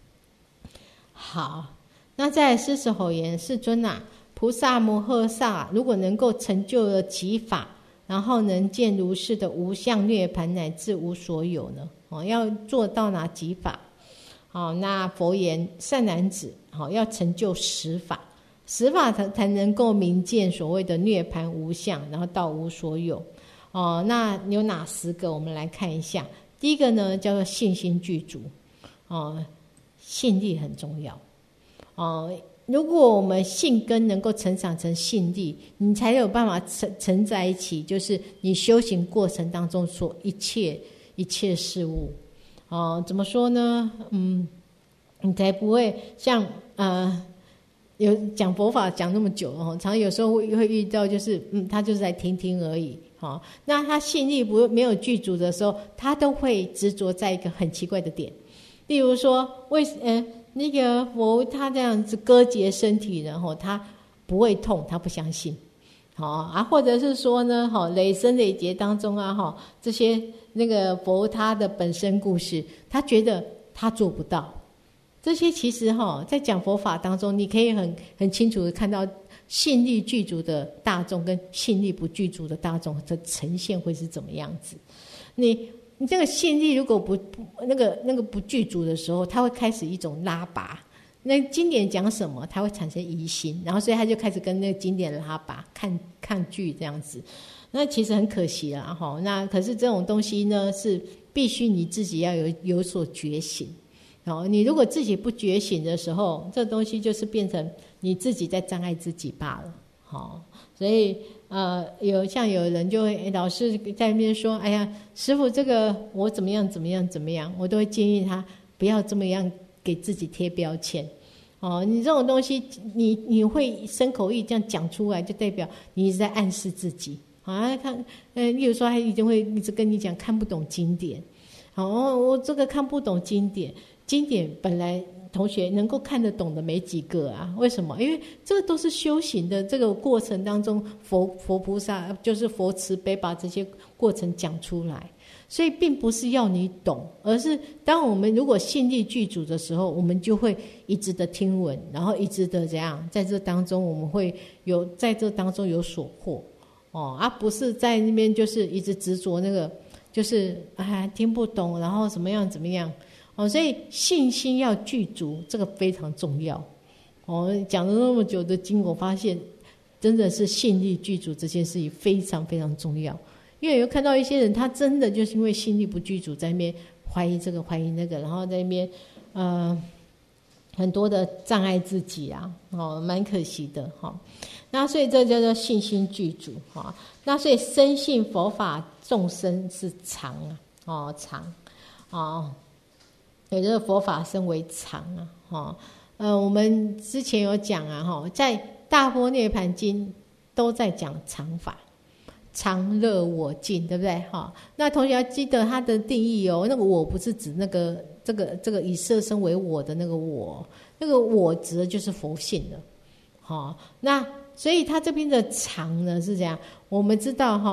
好。那再来狮子吼言：世尊啊，菩萨摩诃萨如果能够成就了极法，然后能见如是的无相涅槃乃至无所有呢？哦，要做到哪几法？好，那佛言：善男子，好，要成就十法，十法才才能够明见所谓的涅槃无相，然后到无所有。哦，那有哪十个？我们来看一下。第一个呢，叫做信心具足。哦，信力很重要。哦，如果我们信根能够成长成信力，你才有办法承承在一起，就是你修行过程当中所一切一切事物。哦，怎么说呢？嗯，你才不会像呃有讲佛法讲那么久哦，常有时候会会遇到，就是嗯，他就是来听听而已。哦，那他信力不没有具足的时候，他都会执着在一个很奇怪的点，例如说为呃。那个佛他这样子割截身体，然后他不会痛，他不相信，好啊，或者是说呢，好累生累劫当中啊，哈这些那个佛他的本身故事，他觉得他做不到。这些其实哈在讲佛法当中，你可以很很清楚的看到信力具足的大众跟信力不具足的大众的呈现会是怎么样子。你。你这个信力如果不不那个那个不具足的时候，它会开始一种拉拔。那经典讲什么，它会产生疑心，然后所以他就开始跟那个经典拉拔、抗抗拒这样子。那其实很可惜啦，哈。那可是这种东西呢，是必须你自己要有有所觉醒。哦，你如果自己不觉醒的时候，这东西就是变成你自己在障碍自己罢了。好，所以。呃，有像有人就会老师在那边说，哎呀，师父这个我怎么样怎么样怎么样，我都会建议他不要这么样给自己贴标签。哦，你这种东西，你你会身口意这样讲出来，就代表你一直在暗示自己。啊，看，呃，例如说他一定会一直跟你讲看不懂经典。哦，我这个看不懂经典，经典本来。同学能够看得懂的没几个啊？为什么？因为这个都是修行的这个过程当中，佛佛菩萨就是佛慈悲把这些过程讲出来，所以并不是要你懂，而是当我们如果信力具足的时候，我们就会一直的听闻，然后一直的这样，在这当中我们会有在这当中有所获哦，而、啊、不是在那边就是一直执着那个，就是啊听不懂，然后怎么样怎么样。哦，所以信心要具足，这个非常重要。哦，讲了那么久的经，我发现真的是信力具足这件事情非常非常重要。因为有看到一些人，他真的就是因为信力不具足，在那边怀疑这个怀疑那个，然后在那边呃很多的障碍自己啊，哦，蛮可惜的哈、哦。那所以这叫做信心具足哈、哦。那所以深信佛法众生是常啊，哦常哦。有这个佛法身为常啊，哈，呃，我们之前有讲啊，哈，在《大般涅盘经》都在讲常法，常乐我净，对不对？哈，那同学要记得它的定义哦，那个我不是指那个这个这个以色身为我的那个我，那个我指的就是佛性的，好，那所以他这边的常呢是这样，我们知道哈，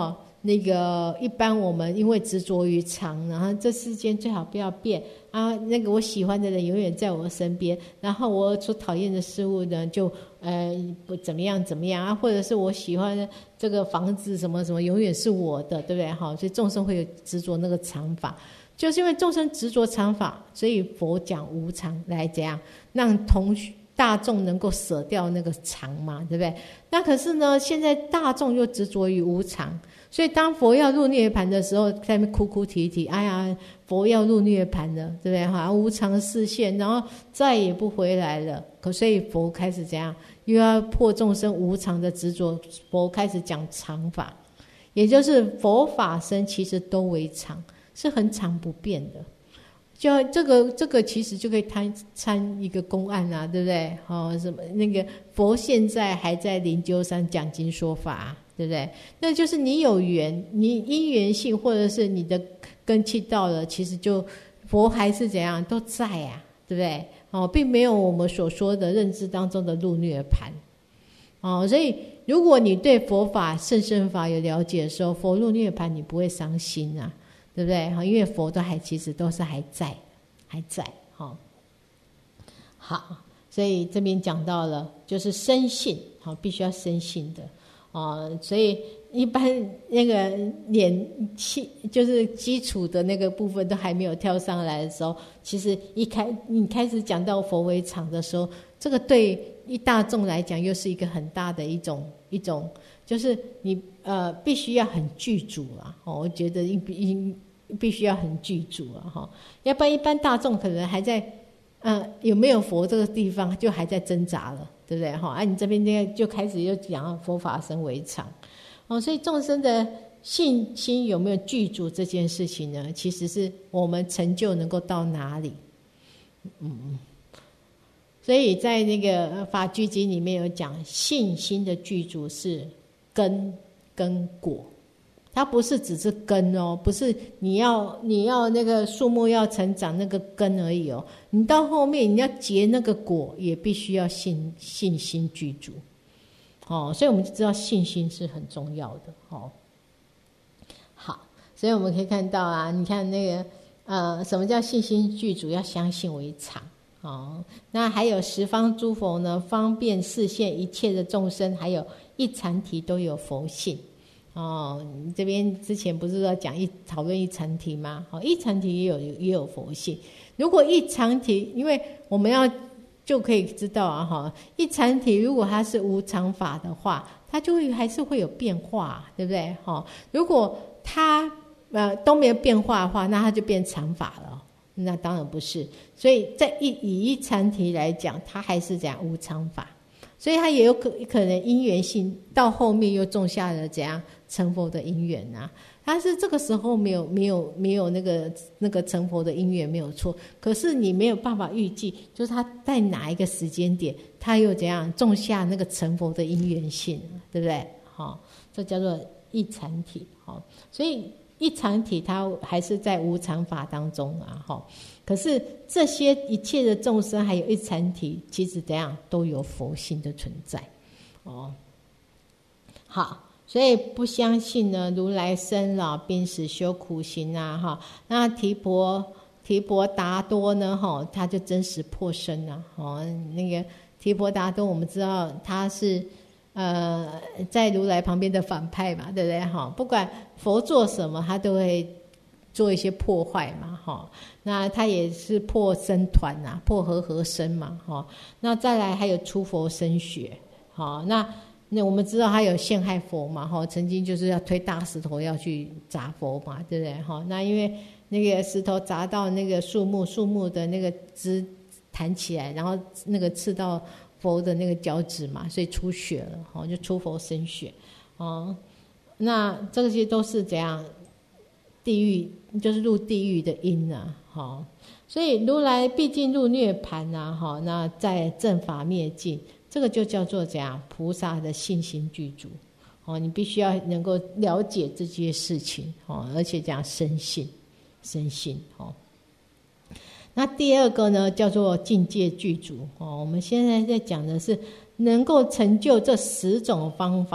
那个一般我们因为执着于常，然后这世间最好不要变啊，那个我喜欢的人永远在我身边，然后我所讨厌的事物呢就呃不怎么样怎么样啊，或者是我喜欢的这个房子什么什么永远是我的，对不对？好，所以众生会有执着那个常法，就是因为众生执着常法，所以佛讲无常来怎样让同大众能够舍掉那个常嘛，对不对？那可是呢，现在大众又执着于无常，所以当佛要入涅盘的时候，在那边哭哭啼啼，哎呀，佛要入涅盘了，对不对？哈，无常示现，然后再也不回来了。可所以佛开始怎样，又要破众生无常的执着，佛开始讲常法，也就是佛法生其实都为常，是很常不变的。就这个这个其实就可以参参一个公案啊，对不对？哦，什么那个佛现在还在灵鹫山讲经说法啊，对不对？那就是你有缘，你因缘性或者是你的根器到了，其实就佛还是怎样都在啊，对不对？哦，并没有我们所说的认知当中的入涅盘。哦，所以如果你对佛法甚深法有了解的时候，佛入涅盘你不会伤心啊。对不对？因为佛都还其实都是还在，还在。好，好，所以这边讲到了，就是生信，好，必须要生信的哦。所以一般那个脸气，就是基础的那个部分都还没有跳上来的时候，其实一开你开始讲到佛为常的时候，这个对一大众来讲，又是一个很大的一种一种，就是你呃必须要很具足啊。哦，我觉得应应。必须要很具足啊，哈，要不然一般大众可能还在，呃，有没有佛这个地方就还在挣扎了，对不对？哈，啊，你这边就就开始又讲佛法生为常，哦，所以众生的信心有没有具足这件事情呢？其实是我们成就能够到哪里，嗯，所以在那个法句经里面有讲，信心的具足是根跟果。它不是只是根哦，不是你要你要那个树木要成长那个根而已哦，你到后面你要结那个果，也必须要信信心具足，哦，所以我们就知道信心是很重要的哦。好，所以我们可以看到啊，你看那个呃，什么叫信心具足？要相信为常哦。那还有十方诸佛呢，方便示现一切的众生，还有一禅体都有佛性。哦，这边之前不是要讲一讨论一禅体吗？哦，一禅体也有也有佛性。如果一禅体，因为我们要就可以知道啊，哈，一禅体如果它是无常法的话，它就会还是会有变化，对不对？哈，如果它呃都没有变化的话，那它就变常法了。那当然不是。所以在一以一禅体来讲，它还是讲无常法。所以他也有可可能因缘性到后面又种下了怎样成佛的因缘啊？但是这个时候没有没有没有那个那个成佛的因缘没有错，可是你没有办法预计，就是他在哪一个时间点，他又怎样种下那个成佛的因缘性，对不对？好，这叫做一禅体。好，所以一禅体它还是在无常法当中啊，哈。可是这些一切的众生，还有一禅体，其实怎样都有佛性的存在，哦。好，所以不相信呢，如来生老病死修苦行啊，哈。那提婆提婆达多呢，哈，他就真实破身啊，哦，那个提婆达多，我们知道他是呃在如来旁边的反派嘛，对不对？哈，不管佛做什么，他都会做一些破坏嘛，哈，那他也是破僧团啊，破和合僧嘛，哈，那再来还有出佛身血，好，那那我们知道他有陷害佛嘛，哈，曾经就是要推大石头要去砸佛嘛，对不对？哈，那因为那个石头砸到那个树木，树木的那个枝弹起来，然后那个刺到佛的那个脚趾嘛，所以出血了，哈，就出佛身血，哦，那这些都是怎样？地狱就是入地狱的因啊，好，所以如来毕竟入涅盘啊，好，那在正法灭尽，这个就叫做怎样？菩萨的信心具足，哦，你必须要能够了解这些事情，哦，而且讲深信，深信，哦。那第二个呢，叫做境界具足，哦，我们现在在讲的是能够成就这十种方法，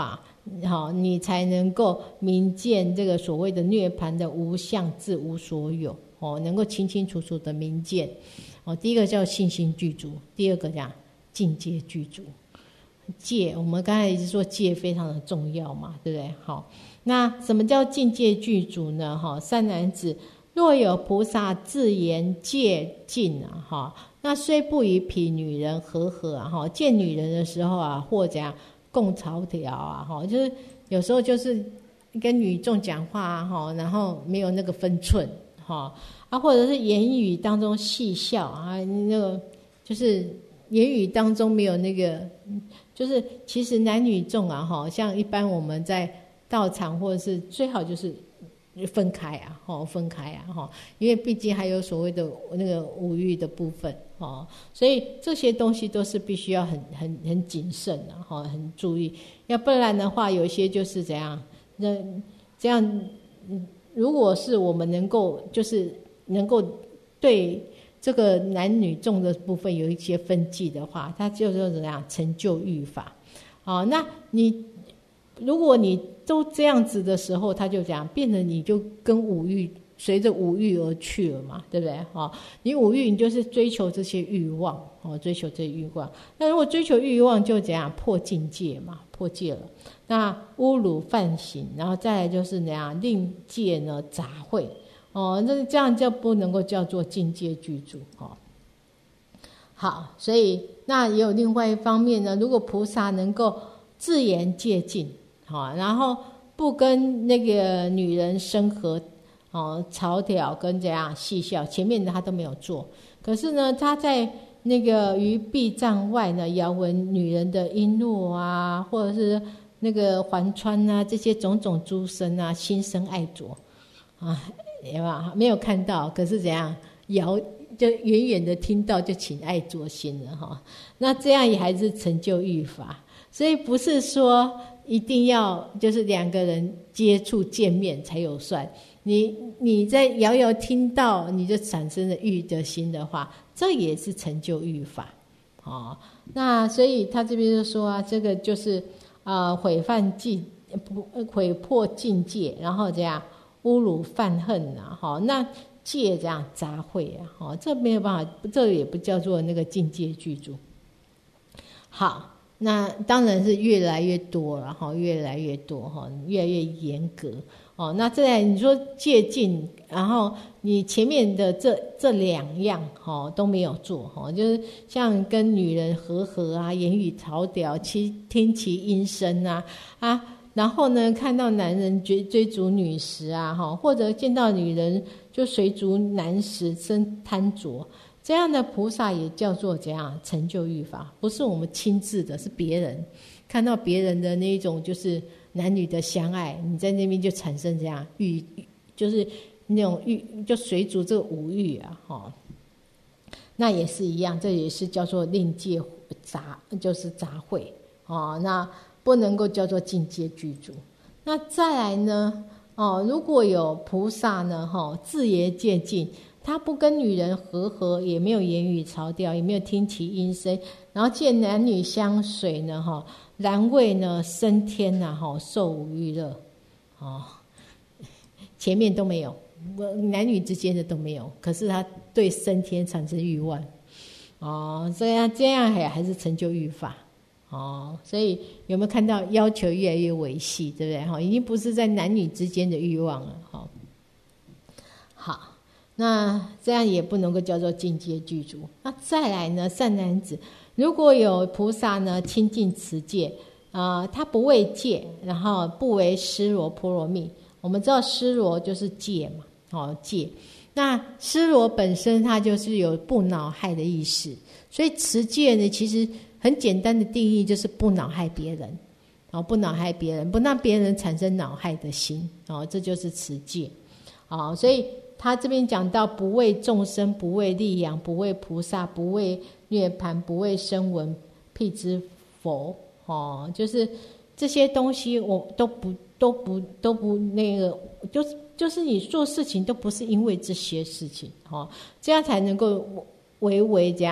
好，你才能够明见这个所谓的涅槃的无相自无所有哦，能够清清楚楚的明见哦。第一个叫信心具足，第二个讲境界具足。戒，我们刚才一直说戒非常的重要嘛，对不对？好，那什么叫境界具足呢？哈，善男子，若有菩萨自言戒禁啊，哈，那虽不与彼女人和合啊，哈，见女人的时候啊，或怎样共潮条啊，哈，就是有时候就是跟女众讲话啊，哈，然后没有那个分寸，哈，啊，或者是言语当中戏笑啊，那个就是言语当中没有那个。就是其实男女众啊，哈，像一般我们在道场或者是最好就是分开啊，哈，分开啊，哈，因为毕竟还有所谓的那个五欲的部分，哈，所以这些东西都是必须要很很很谨慎的，哈，很注意，要不然的话，有一些就是怎样，那这样，如果是我们能够就是能够对。这个男女众的部分有一些分际的话，它就是怎样成就欲法，啊，那你如果你都这样子的时候，它就讲变成你就跟五欲随着五欲而去了嘛，对不对？啊，你五欲你就是追求这些欲望，哦，追求这些欲望。那如果追求欲望就怎样破境界嘛，破戒了。那侮辱犯行，然后再来就是怎样令戒呢杂秽。哦，那这样就不能够叫做境界具足哦。好，所以那也有另外一方面呢，如果菩萨能够自言戒禁，好，然后不跟那个女人生和，哦，嘲挑跟这样戏笑，前面的他都没有做，可是呢，他在那个于壁障外呢，遥闻女人的璎珞啊，或者是那个环穿啊，这些种种诸声啊，心生爱着啊。有吧？没有看到，可是怎样遥就远远的听到就起爱着心了哈。那这样也还是成就欲法，所以不是说一定要就是两个人接触见面才有算。你你在遥遥听到你就产生了欲的心的话，这也是成就欲法哦。那所以他这边就说啊，这个就是啊、呃、毁犯境不毁破境界，然后这样。侮辱犯恨呐，哈，那戒这样杂秽啊，哈，这没有办法，这也不叫做那个境界具足。好，那当然是越来越多了，哈，越来越多，哈，越来越严格，哦，那这样你说戒禁，然后你前面的这这两样，哈，都没有做，哈，就是像跟女人和合啊，言语嘲屌，其听其音声啊，啊。然后呢，看到男人追追逐女时啊，哈，或者见到女人就随逐男时生贪着，这样的菩萨也叫做怎样成就欲法，不是我们亲自的，是别人看到别人的那一种就是男女的相爱，你在那边就产生这样欲，就是那种欲，就随逐这个五欲啊，哈，那也是一样，这也是叫做令戒杂，就是杂秽哦，那。不能够叫做境界具足。那再来呢？哦，如果有菩萨呢，哈、哦，自言戒禁，他不跟女人和合，也没有言语嘲调，也没有听其音声，然后见男女相随呢，哈、哦，然为呢升天呐，哈、哦，受五欲乐，哦，前面都没有，男女之间的都没有，可是他对升天产生欲望，哦，这样这样还还是成就欲法。哦，所以有没有看到要求越来越维系，对不对？哈，已经不是在男女之间的欲望了。哈，好，那这样也不能够叫做境界具足。那再来呢，善男子，如果有菩萨呢亲近持戒啊、呃，他不为戒，然后不为尸罗波罗蜜。我们知道尸罗就是戒嘛，哦，戒。那尸罗本身它就是有不恼害的意思，所以持戒呢，其实。很简单的定义就是不恼害别人，哦，不恼害别人，不让别人产生恼害的心，哦，这就是持戒，哦，所以他这边讲到不为众生，不为利养，不为菩萨，不为涅槃，不为声闻辟支佛，哦，就是这些东西我都不都不都不那个，就是就是你做事情都不是因为这些事情，哦，这样才能够为为这样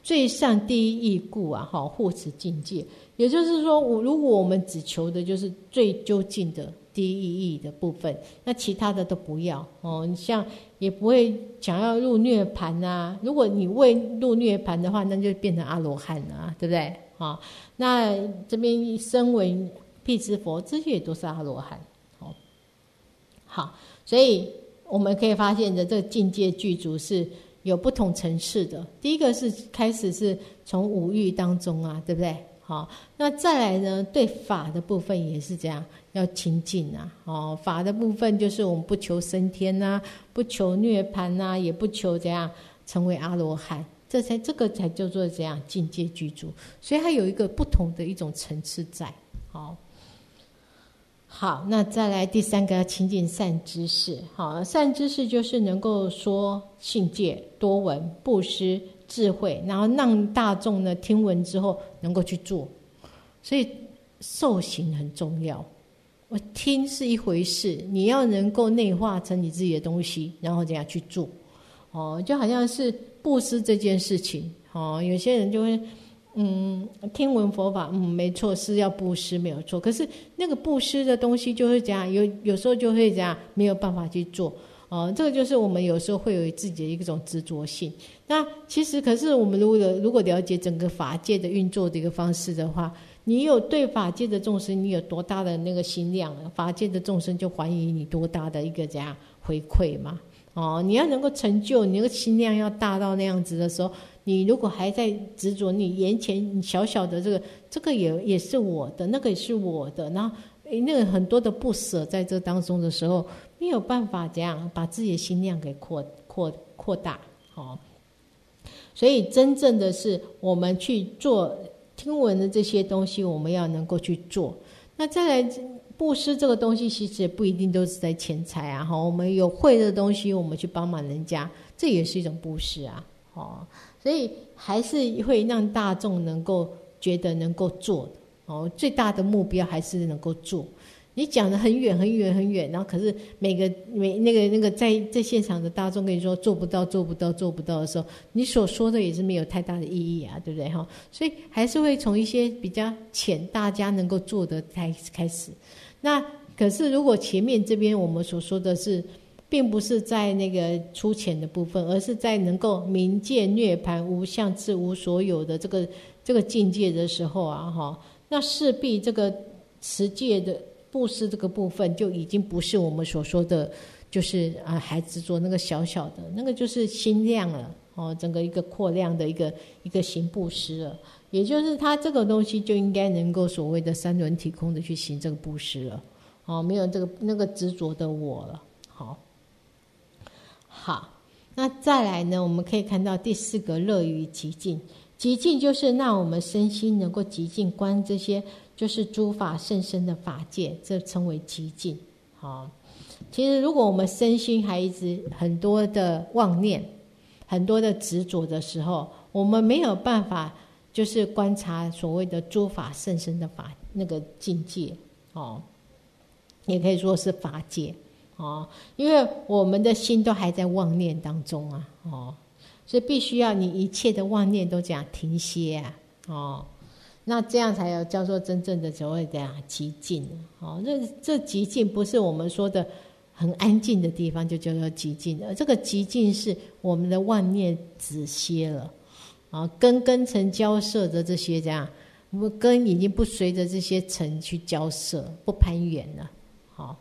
最上第一义故啊，哈，护持境界。也就是说，我如果我们只求的就是最究竟的第一义的部分，那其他的都不要哦。你像也不会想要入涅盘啊。如果你未入涅盘的话，那就变成阿罗汉了啊，对不对？啊、哦，那这边身为辟支佛，这些也都是阿罗汉。哦，好，所以我们可以发现的这个境界具足是有不同层次的。第一个是开始是从五欲当中啊，对不对？好，那再来呢，对法的部分也是这样，要清净啊。哦，法的部分就是我们不求升天啊，不求涅槃啊，也不求怎样成为阿罗汉，这才这个才叫做怎样境界具足。所以它有一个不同的一种层次在。好，好，那再来第三个要亲近善知识。好，善知识就是能够说信戒、多闻、布施、智慧，然后让大众呢听闻之后能够去做。所以受行很重要。我听是一回事，你要能够内化成你自己的东西，然后这样去做。哦，就好像是布施这件事情。哦，有些人就会嗯，听闻佛法，嗯，没错，是要布施，没有错。可是那个布施的东西就会这样，有有时候就会这样，没有办法去做。哦，这个就是我们有时候会有自己的一种执着性。那其实，可是我们如果如果了解整个法界的运作的一个方式的话，你有对法界的众生，你有多大的那个心量，法界的众生就还予你多大的一个这样回馈嘛。哦，你要能够成就，你那个心量要大到那样子的时候，你如果还在执着你眼前你小小的这个，这个也也是我的，那个也是我的，然后那个很多的不舍在这当中的时候，没有办法这样把自己的心量给扩扩扩大。哦，所以真正的是我们去做听闻的这些东西，我们要能够去做。那再来布施这个东西，其实也不一定都是在钱财啊。我们有会的东西，我们去帮忙人家，这也是一种布施啊。哦，所以还是会让大众能够觉得能够做的。哦，最大的目标还是能够做。你讲的很远很远很远，然后可是每个每那个那个在在现场的大众跟你说做不到做不到做不到的时候，你所说的也是没有太大的意义啊，对不对哈？所以还是会从一些比较浅大家能够做的开开始。那可是如果前面这边我们所说的是并不是在那个粗浅的部分，而是在能够明见涅槃无相智无所有的这个这个境界的时候啊，哈，那势必这个持戒的布施这个部分就已经不是我们所说的就是啊孩子做那个小小的那个就是心量了。哦，整个一个扩量的一个一个行布施了，也就是他这个东西就应该能够所谓的三轮体空的去行这个布施了。哦，没有这个那个执着的我了。好，好，那再来呢，我们可以看到第四个乐于极静。极静就是让我们身心能够极静观这些就是诸法甚深的法界，这称为极静。好，其实如果我们身心还一直很多的妄念很多的执着的时候，我们没有办法就是观察所谓的诸法甚深的法那个境界。哦，也可以说是法界。哦，因为我们的心都还在妄念当中啊。哦，所以必须要你一切的妄念都这样停歇啊。哦，那这样才有叫做真正的所谓的极静。哦，这这极静不是我们说的很安静的地方就叫做极静，而这个极静是我们的妄念止歇了。啊，跟根尘交涉的这些这样，我们根已经不随着这些尘去交涉，不攀缘了。好，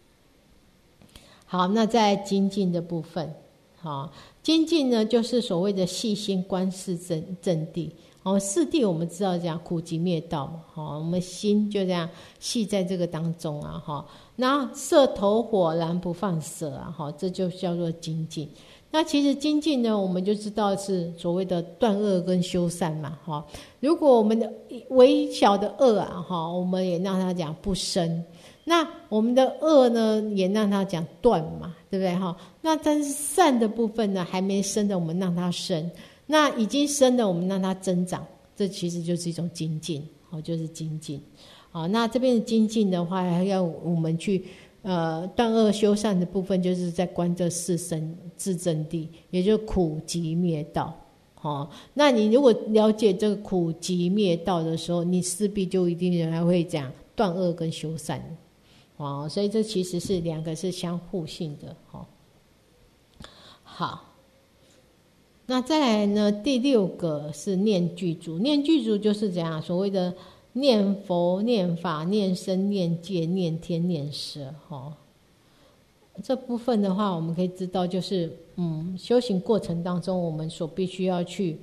好，那在精进的部分，好，精进呢就是所谓的细心观视正正谛。哦，四谛我们知道这样苦集灭道嘛。好，我们心就这样系在这个当中啊。哈，然后摄头火然不放舍啊。哈，这就叫做精进。那其实精进呢，我们就知道是所谓的断恶跟修善嘛。哈，如果我们的微小的恶啊，哈，我们也让它讲不生。那我们的恶呢，也让它讲断嘛，对不对哈？那但是善的部分呢，还没生的，我们让它生。那已经生的，我们让它增长，这其实就是一种精进。好，就是精进。好，那这边的精进的话，还要我们去呃断恶修善的部分，就是在观这四生自证谛，也就是苦集灭道。 哦，那你如果了解这个苦集灭道的时候，你势必就一定还会讲断恶跟修善，哦，所以这其实是两个是相互性的，哦。好，那再来呢，第六个是念具足，念具足就是怎样，所谓的念佛、念法、念僧、念戒、念天、念舍，哦。这部分的话，我们可以知道，就是嗯，修行过程当中，我们所必须要去，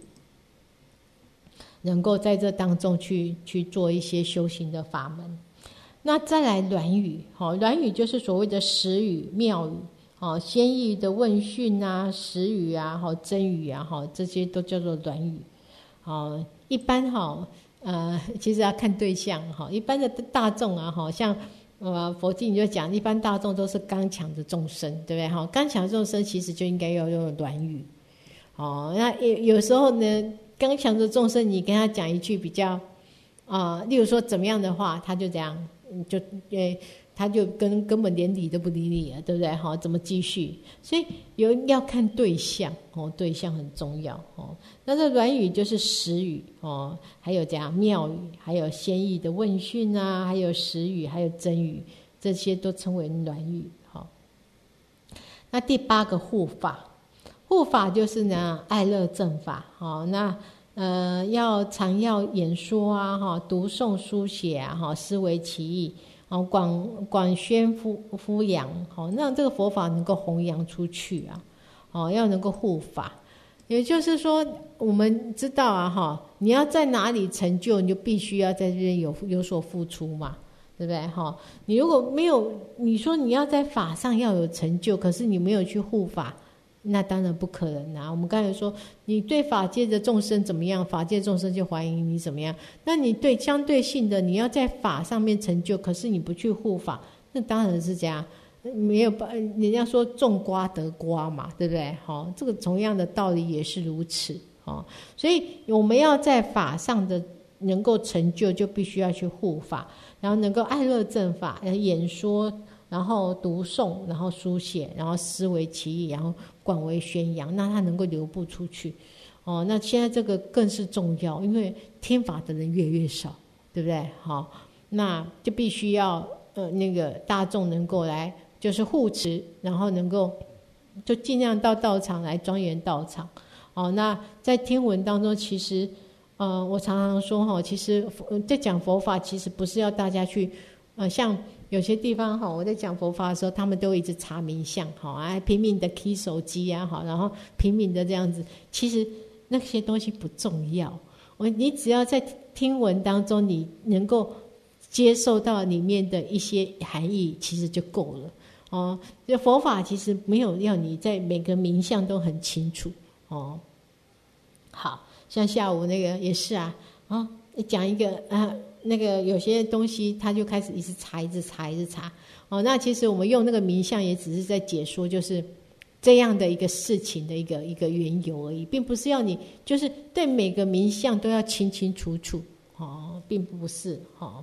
能够在这当中去去做一些修行的法门。那再来软语，好，软语就是所谓的实语、妙语，好，先义的问讯啊、实语啊、好真语啊，好，这些都叫做软语。好，一般哈，呃，其实要看对象哈，一般的大众啊，好像。呃，佛经就讲，一般大众都是刚强的众生，对不对？哈，刚强的众生其实就应该要用软语，哦，那有有时候呢，刚强的众生，你跟他讲一句比较，啊、呃，例如说怎么样的话，他就这样，就呃，他就跟根本连理都不理你了，对不对？哈，怎么继续？所以有要看对象哦，对象很重要哦。那这软语就是实语哦，还有这样妙语，还有先义的问讯啊，还有实语，还有真语，这些都称为软语。好、哦，那第八个护法，护法就是呢爱乐正法。好、哦，那呃要常要演说啊，哈、哦，读诵书写啊，哈、哦，思维其义。哦，广广宣敷敷扬，好，让这个佛法能够弘扬出去啊，哦，要能够护法，也就是说，我们知道啊，哈，你要在哪里成就，你就必须要在这边有有所付出嘛，对不对？哈，你如果没有，你说你要在法上要有成就，可是你没有去护法，那当然不可能啊。我们刚才说，你对法界的众生怎么样，法界众生就欢迎你怎么样。那你对相对性的，你要在法上面成就，可是你不去护法，那当然是这样，没有办，人家说种瓜得瓜嘛，对不对？好、哦，这个同样的道理也是如此。哦，所以我们要在法上的能够成就，就必须要去护法，然后能够爱乐正法，演说。然后读诵，然后书写，然后思维其义，然后广为宣扬，那它能够流布出去。哦，那现在这个更是重要，因为听法的人越来越少，对不对？好，那就必须要呃那个大众能够来就是护持，然后能够就尽量到道场来庄严道场。哦，那在听闻当中，其实呃我常常说哈，其实在讲佛法，其实不是要大家去呃像。有些地方哈，我在讲佛法的时候，他们都一直查名相，哈，啊，拼命的 key 手机啊，好，然后拼命的这样子。其实那些东西不重要，我你只要在听闻当中，你能够接受到里面的一些含义，其实就够了。哦，这佛法其实没有要你在每个名相都很清楚。哦，好像下午那个也是啊，啊，讲一个啊。那个有些东西他就开始一直查一直查一直查哦，那其实我们用那个名相也只是在解说就是这样的一个事情的一个一个缘由而已，并不是要你就是对每个名相都要清清楚楚哦，并不是哦。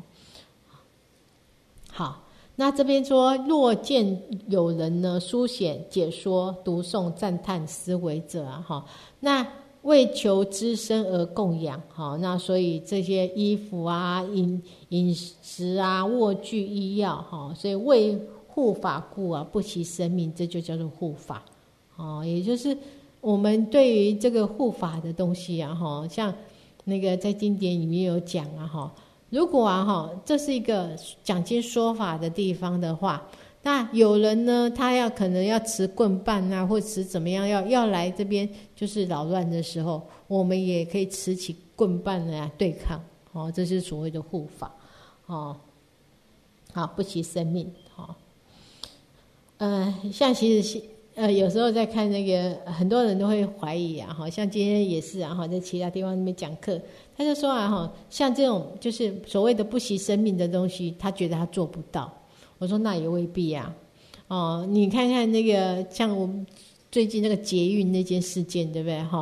好，那这边说若见有人呢书写解说读诵赞叹思维者啊哈，那为求资身而供养，好，那所以这些衣服啊、饮饮食啊、卧具、医药，哈，所以为护法故啊，不惜生命，这就叫做护法，哦，也就是我们对于这个护法的东西啊，哈，像那个在经典里面有讲啊，哈，如果啊，哈，这是一个讲经说法的地方的话。那有人呢，他要可能要持棍棒啊，或持怎么样，要要来这边就是扰乱的时候，我们也可以持起棍棒来对抗，哦，这是所谓的护法，哦，好，不惜生命，哦，呃，像其实呃有时候在看那个，很多人都会怀疑啊，好像今天也是啊，哈，在其他地方那边讲课，他就说啊，哈，像这种就是所谓的不惜生命的东西，他觉得他做不到。我说那也未必啊，哦，你看看那个像我们最近那个捷运那件事件，对不对？哈，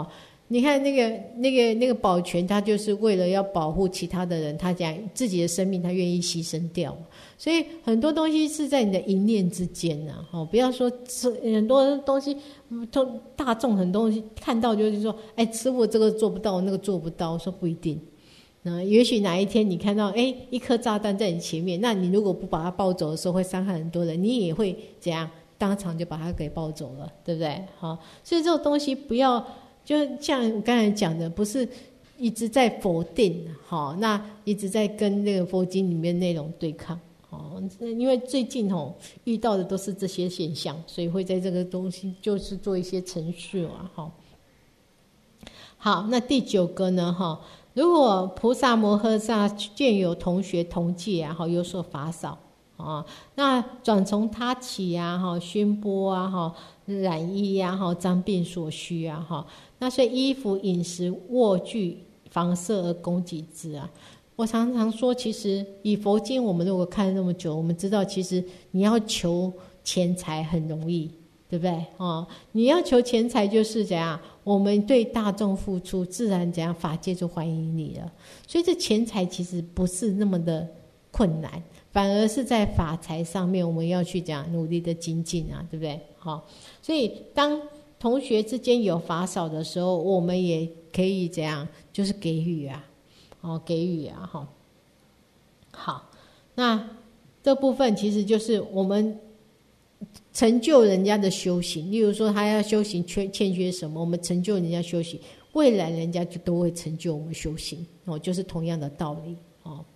你看那个那个那个保全，他就是为了要保护其他的人，他讲自己的生命，他愿意牺牲掉。所以很多东西是在你的一念之间啊，哦，不要说吃很多东西，都大众很多东西看到就是说，哎，师父这个做不到，那个做不到，我说不一定。那也许哪一天你看到，哎，一颗炸弹在你前面，那你如果不把它抱走的时候，会伤害很多人，你也会怎样？当场就把它给抱走了，对不对？好，所以这种东西不要，就像我刚才讲的，不是一直在否定，好，那一直在跟那个佛经里面内容对抗。哦，因为最近哦遇到的都是这些现象，所以会在这个东西就是做一些陈述啊。哈，好，那第九个呢？哈，如果菩萨摩诃萨见有同学同戒啊，哈，有所法少啊，那转从他起啊，哈，熏钵啊，哈，染衣啊，哈，脏病所需啊，哈，那所以衣服、饮食、卧具、房舍而供给之啊。我常常说，其实以佛经，我们如果看了那么久，我们知道，其实你要求钱财很容易，对不对？哦，你要求钱财就是怎样，我们对大众付出，自然怎样，法界就欢迎你了。所以这钱财其实不是那么的困难，反而是在法财上面，我们要去讲努力的精进啊，对不对？好，所以当同学之间有法少的时候，我们也可以怎样，就是给予啊。哦，给予啊，哈，好，那这部分其实就是我们成就人家的修行。例如说，他要修行缺欠缺什么，我们成就人家修行，未来人家就都会成就我们修行。哦，就是同样的道理。哦，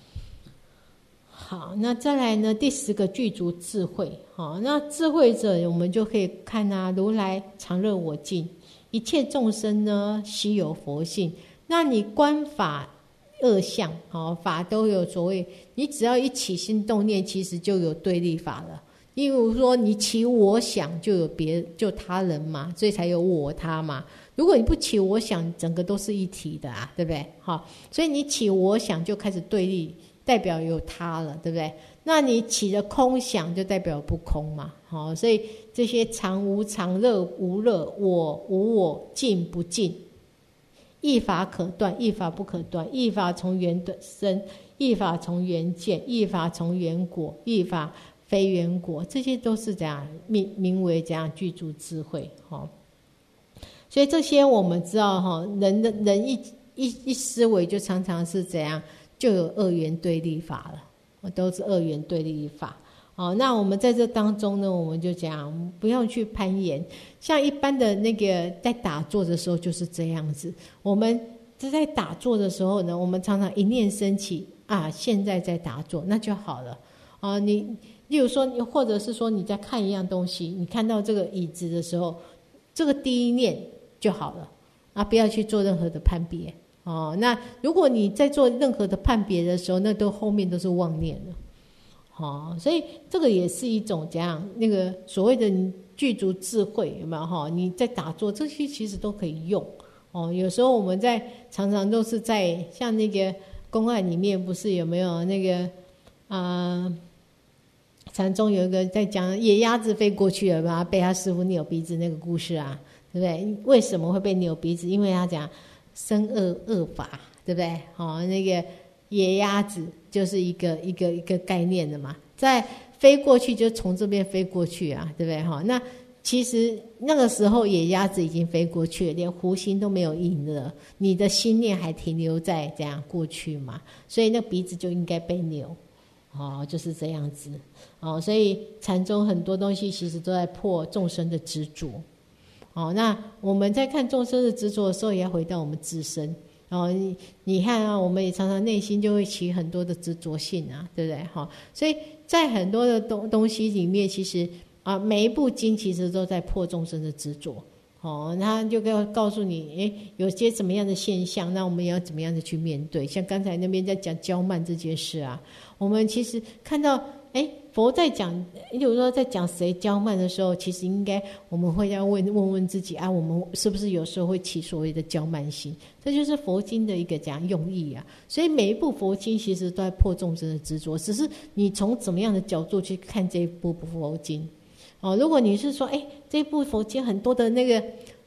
好，那再来呢？第十个具足智慧。好，那智慧者，我们就可以看啊，如来常乐我净，一切众生呢，悉有佛性。那你观法。恶相，好，法都有所谓，你只要一起心动念，其实就有对立法了。例如说，你起我想，就有别就他人嘛，所以才有我他嘛。如果你不起我想，整个都是一体的啊，对不对？好，所以你起我想就开始对立，代表有他了，对不对？那你起了空想，就代表不空嘛。好，所以这些常无常、乐无乐、我无我、净不净。一法可断，一法不可断；一法从缘生，一法从缘见，一法从缘果，一法非缘果。这些都是怎样名名为这样具足智慧。哈，所以这些我们知道哈，人的人一一一思维就常常是怎样，就有二元对立法了，都是二元对立法。哦，那我们在这当中呢，我们就讲不要去攀岩。像一般的那个在打坐的时候就是这样子。我们在打坐的时候呢，我们常常一念升起啊，现在在打坐，那就好了。啊，你例如说，或者是说你在看一样东西，你看到这个椅子的时候，这个第一念就好了啊，不要去做任何的判别。哦，那如果你在做任何的判别的时候，那都后面都是妄念了。哦，所以这个也是一种这样那个所谓的具足智慧，有没有哈？你在打坐这些其实都可以用哦。有时候我们在常常都是在像那个公案里面，不是有没有那个啊？呃禅宗有一个在讲野鸭子飞过去了吧，被他师父扭鼻子那个故事啊，对不对？为什么会被扭鼻子？因为他讲生恶恶法，对不对？哦，那个野鸭子就是一个一个一个概念的嘛，在飞过去就从这边飞过去啊，对不对？哈，那其实那个时候野鸭子已经飞过去了，连弧心都没有印了，你的心念还停留在这样过去嘛，所以那鼻子就应该被扭。哦，就是这样子哦，所以禅宗很多东西其实都在破众生的执着。哦，那我们在看众生的执着的时候，也要回到我们自身。哦，你你看啊，我们也常常内心就会起很多的执着性啊，对不对？哈、哦，所以在很多的东东西里面，其实啊，每一部经其实都在破众生的执着。哦，他就要告诉你，诶，有些怎么样的现象，那我们也要怎么样的去面对。像刚才那边在讲骄慢这件事啊，我们其实看到，诶，佛在讲，例如说在讲谁骄慢的时候，其实应该我们会要问问问自己啊，我们是不是有时候会起所谓的骄慢心？这就是佛经的一个讲用意啊。所以每一部佛经其实都在破众生的执着，只是你从怎么样的角度去看这一部佛经。哦，如果你是说，哎，这部佛经很多的那个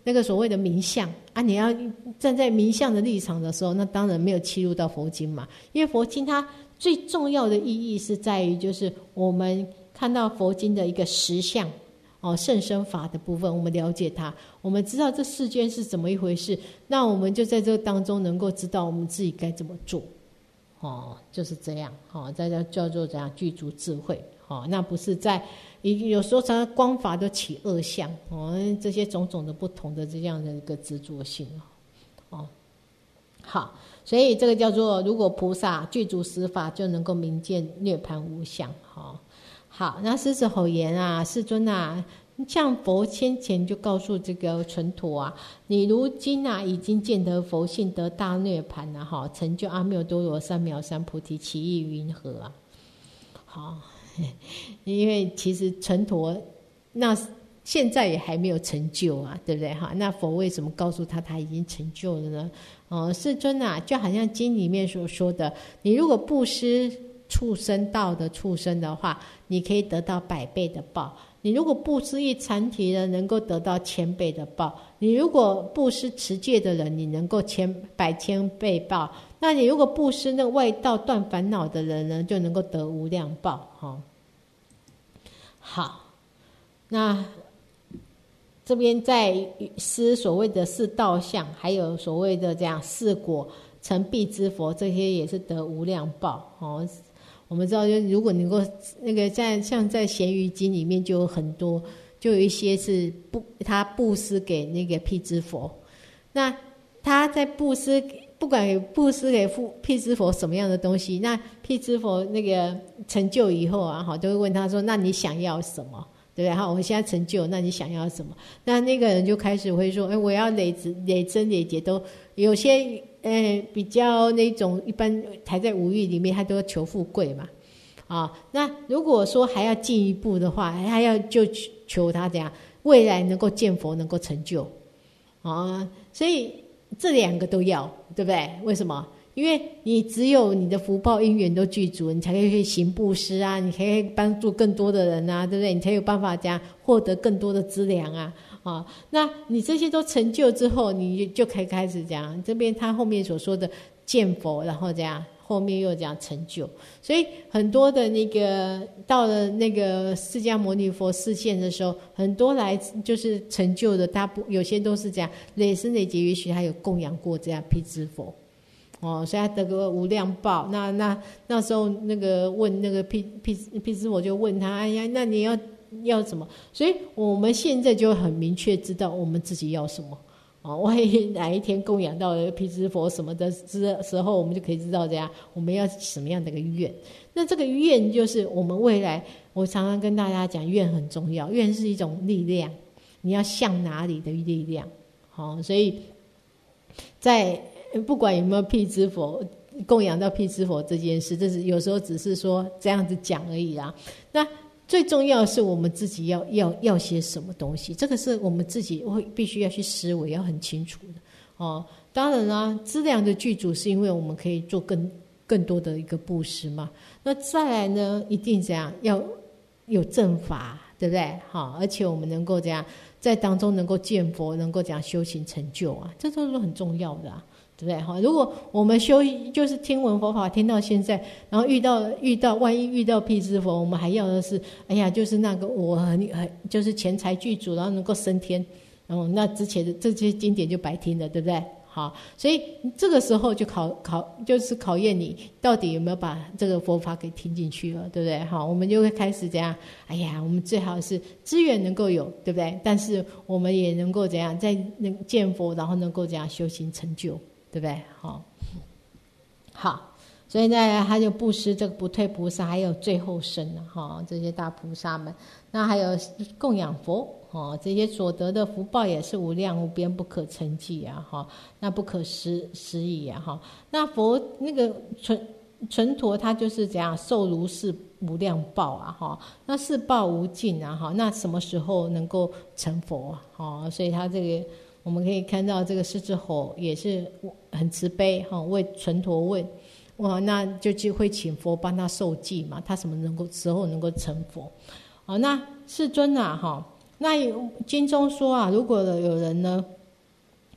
那个所谓的名相啊，你要站在名相的立场的时候，那当然没有切入到佛经嘛，因为佛经它最重要的意义是在于，就是我们看到佛经的一个实相哦，甚深法的部分，我们了解它，我们知道这世间是怎么一回事，那我们就在这个当中能够知道我们自己该怎么做，哦，就是这样，哦，这叫叫做怎样具足智慧，哦，那不是在有时候常常光法都起恶相，哦，这些种种的不同的这样的一个执着性，哦，好，所以这个叫做如果菩萨具足十法，就能够明见涅槃无相，哦。好，那狮子吼言啊，世尊啊，像佛先前就告诉这个纯陀啊，你如今啊已经见得佛性，得大涅槃啊，哈，成就阿耨多罗三藐三菩提，其意云何啊？好，因为其实纯陀那现在也还没有成就啊，对不对哈？那佛为什么告诉他他已经成就了呢？哦，世尊啊，就好像经里面所说的，你如果布施畜生道的畜生的话，你可以得到百倍的报；你如果布施一禅提人，能够得到千倍的报；你如果布施持戒的人，你能够千百千倍报；那你如果布施那个外道断烦恼的人呢，就能够得无量报。哦，好，那这边在施所谓的四道相，还有所谓的这样四果成必之佛，这些也是得无量报。哦，我们知道，就如果能够那个在像在咸鱼经里面就有很多，就有一些是布他布施给那个辟支佛，那他在布施不管布施给辟支佛什么样的东西，那辟支佛那个成就以后啊，好，都会问他说：“那你想要什么？”对不对？好，我现在成就，那你想要什么？那那个人就开始会说：“哎，我要累子累增累劫。”都有些呃比较那种一般还在五欲里面，他都要求富贵嘛。啊，那如果说还要进一步的话，还要就求他怎样未来能够见佛，能够成就啊。所以这两个都要，对不对？为什么？因为你只有你的福报因缘都具足，你才可以去行布施啊，你才可以帮助更多的人啊，对不对？你才有办法这样获得更多的资粮啊，啊，那你这些都成就之后，你就可以开始讲这边他后面所说的见佛，然后这样后面又这样成就，所以很多的那个到了那个释迦牟尼佛示现的时候，很多来就是成就的，大部有些都是这样累生累劫，也许他有供养过这样辟支佛。哦，所以他得个无量报。那那那时候那个问那个辟辟辟支佛就问他，哎呀，那你要要什么？所以我们现在就很明确知道我们自己要什么。哦，万一哪一天供养到了辟支佛什么的时候，我们就可以知道这样我们要什么样的一个愿。那这个愿就是我们未来，我常常跟大家讲，愿很重要，愿是一种力量，你要向哪里的力量。好，所以在不管有没有辟支佛供养到辟支佛这件事，这是有时候只是说这样子讲而已啦。那最重要的是我们自己要要要些什么东西，这个是我们自己会必须要去思维，要很清楚的哦。当然啦，资粮的具足是因为我们可以做更更多的一个布施嘛。那再来呢，一定这样要有正法，对不对？好，而且我们能够这样在当中能够见佛，能够这样修行成就啊，这都是很重要的啊。对不对？哈，如果我们修就是听闻佛法听到现在，然后遇到遇到万一遇到辟支佛，我们还要的是，哎呀，就是那个我很很就是钱财具足，然后能够升天，然后那之前的这些经典就白听了，对不对？好，所以这个时候就考考就是考验你到底有没有把这个佛法给听进去了，对不对？好，我们就会开始这样，哎呀，我们最好是资源能够有，对不对？但是我们也能够怎样在能见佛，然后能够这样修行成就。对不对？好，好，所以呢，还有布施这个不退菩萨，还有最后生哈，这些大菩萨们，那还有供养佛哦，这些所得的福报也是无量无边，不可称计啊哈，那不可思思议啊哈。那佛那个纯纯陀他就是这样受如是无量报啊哈，那是报无尽啊哈，那什么时候能够成佛啊？哦，所以他这个。我们可以看到这个狮子吼也是很慈悲哈，为纯陀问，哇，那就就会请佛帮他受记嘛，他什么能够时候能够成佛？好，那世尊啊哈，那经中说啊，如果有人呢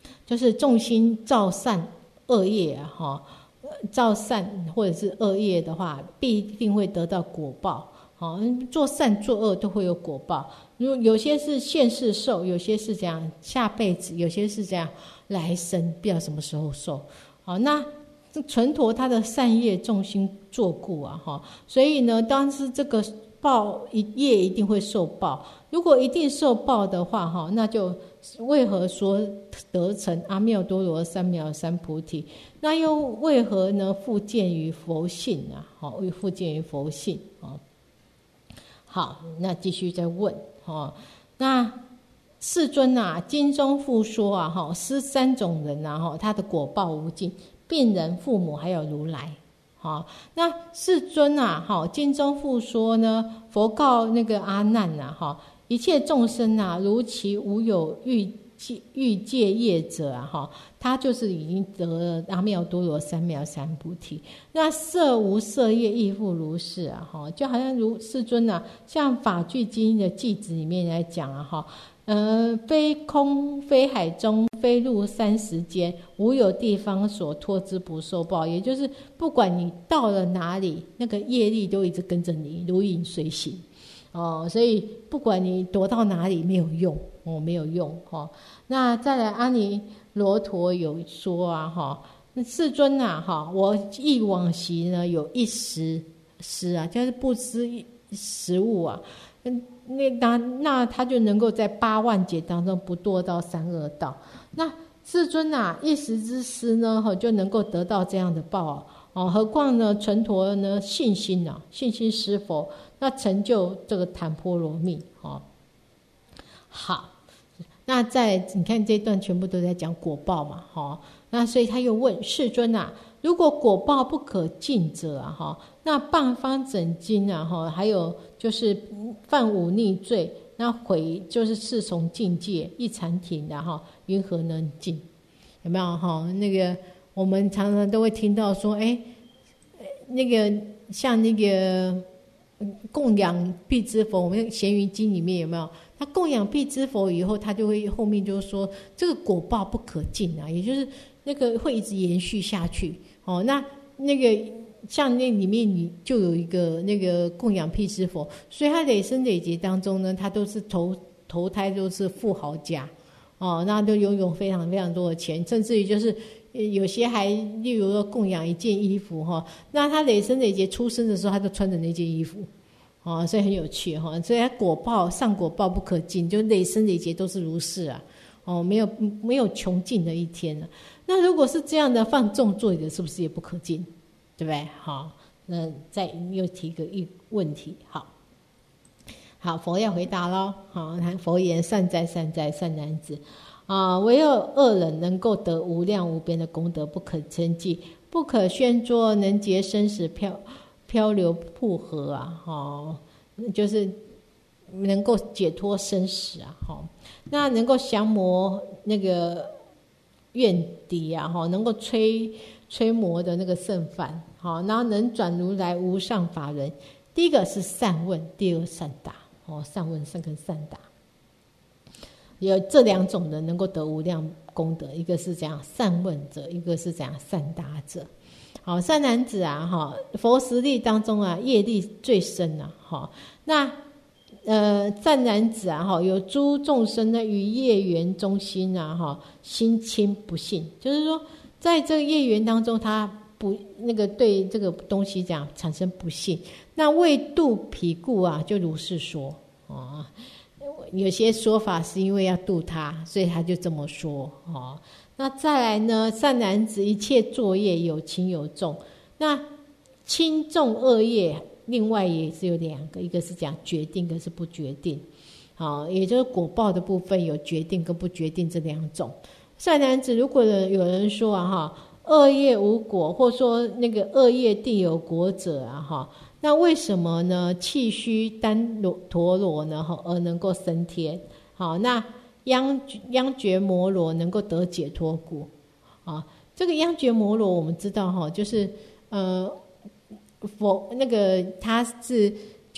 就是众心造善恶业啊，哈，造善或者是恶业的话，必定会得到果报。好，做善做恶都会有果报。如有些是现世受，有些是这样下辈子，有些是这样来生，不知道什么时候受。好，那纯陀他的善业重心做故啊，哈，所以呢，当时这个报一业一定会受报。如果一定受报的话，哈，那就为何说得成阿耨多罗三藐三菩提？那又为何呢？复见于佛性啊，好，复见于佛性啊。好，那继续再问哦。那世尊啊，经中复说啊，哈，是三种人啊，哈，他的果报无尽，病人、父母还有如来。好，那世尊啊，哈，经中复说呢，佛告那个阿难啊，哈，一切众生啊，如其无有欲界欲界业者啊，哈，他就是已经得了阿耨多罗三藐三菩提。那色无色业亦复如是啊，哈，就好像如世尊啊，像法句经的偈子里面来讲啊，哈，呃，非空非海中，非入三时间，无有地方所托之不受报。也就是不管你到了哪里，那个业力都一直跟着你，如影随形。哦，所以不管你躲到哪里没有用，哦，没有用哈、哦。那再来阿尼罗陀有说啊，哈，那世尊啊，哈，我忆往昔呢有一时时啊，就是不知食物啊，嗯，那那那他就能够在八万劫当中不堕到三恶道。那世尊啊，一时之失呢，哈，就能够得到这样的报哦。何况呢，纯陀呢信心啊，信心施佛。那成就这个檀波罗蜜，哦，好，那在你看这段全部都在讲果报嘛，哈，那所以他又问世尊啊，如果果报不可尽者啊，哈，那谤方整经啊，哈，还有就是犯忤逆罪，那毁就是侍从境界一禅庭的哈，云何能尽？有没有哈？那个我们常常都会听到说，哎，那个像那个。供养辟支佛，我们咸鱼经里面有没有？他供养辟支佛以后，他就会后面就是说，这个果报不可尽啊，也就是那个会一直延续下去。哦，那那个像那里面你就有一个那个供养辟支佛，所以他累生累劫当中呢，他都是投投胎都是富豪家，哦，那都拥有非常非常多的钱，甚至于就是有些还例如说供养一件衣服哈，那他累生累劫出生的时候，他就穿着那件衣服，哦，所以很有趣哈。所以他果报上果报不可尽，就累生累劫都是如是啊，哦，没有没有穷尽的一天了。那如果是这样的放纵罪的，是不是也不可尽？对不对？好，那再又提个一问题，好。好，佛要回答咯。好，佛言：善哉善哉，善男子啊！唯有恶人能够得无量无边的功德，不可称计，不可宣说，能结生死漂漂流瀑河啊！哦，就是能够解脱生死啊！哈，那能够降魔那个怨敌啊！哈，能够摧摧魔的那个圣梵，好，然后能转如来无上法人。第一个是善问，第二个善答。哦，善问善跟善答，有这两种人能够得无量功德，一个是这样善问者，一个是这样善答者。好，善男子啊，哈，佛实力当中啊，业力最深啊，哈，那呃善男子啊，哈，有诸众生呢于业缘中心啊，哈，心轻不信，就是说在这个业缘当中，他不那个对这个东西这样产生不信。那为度彼故啊，就如是说哦。有些说法是因为要度他，所以他就这么说哦。那再来呢，善男子一切作业有轻有重，那轻重恶业另外也是有两个，一个是讲决定，一个是不决定。好、哦，也就是果报的部分有决定跟不决定这两种。善男子，如果有人说啊哈，恶业无果，或说那个恶业定有果者啊哈。那为什么呢？气虚单陀罗呢，而能够升天？好，那央央觉摩罗能够得解脱故？啊，这个央觉摩罗我们知道哈，就是呃佛那个他是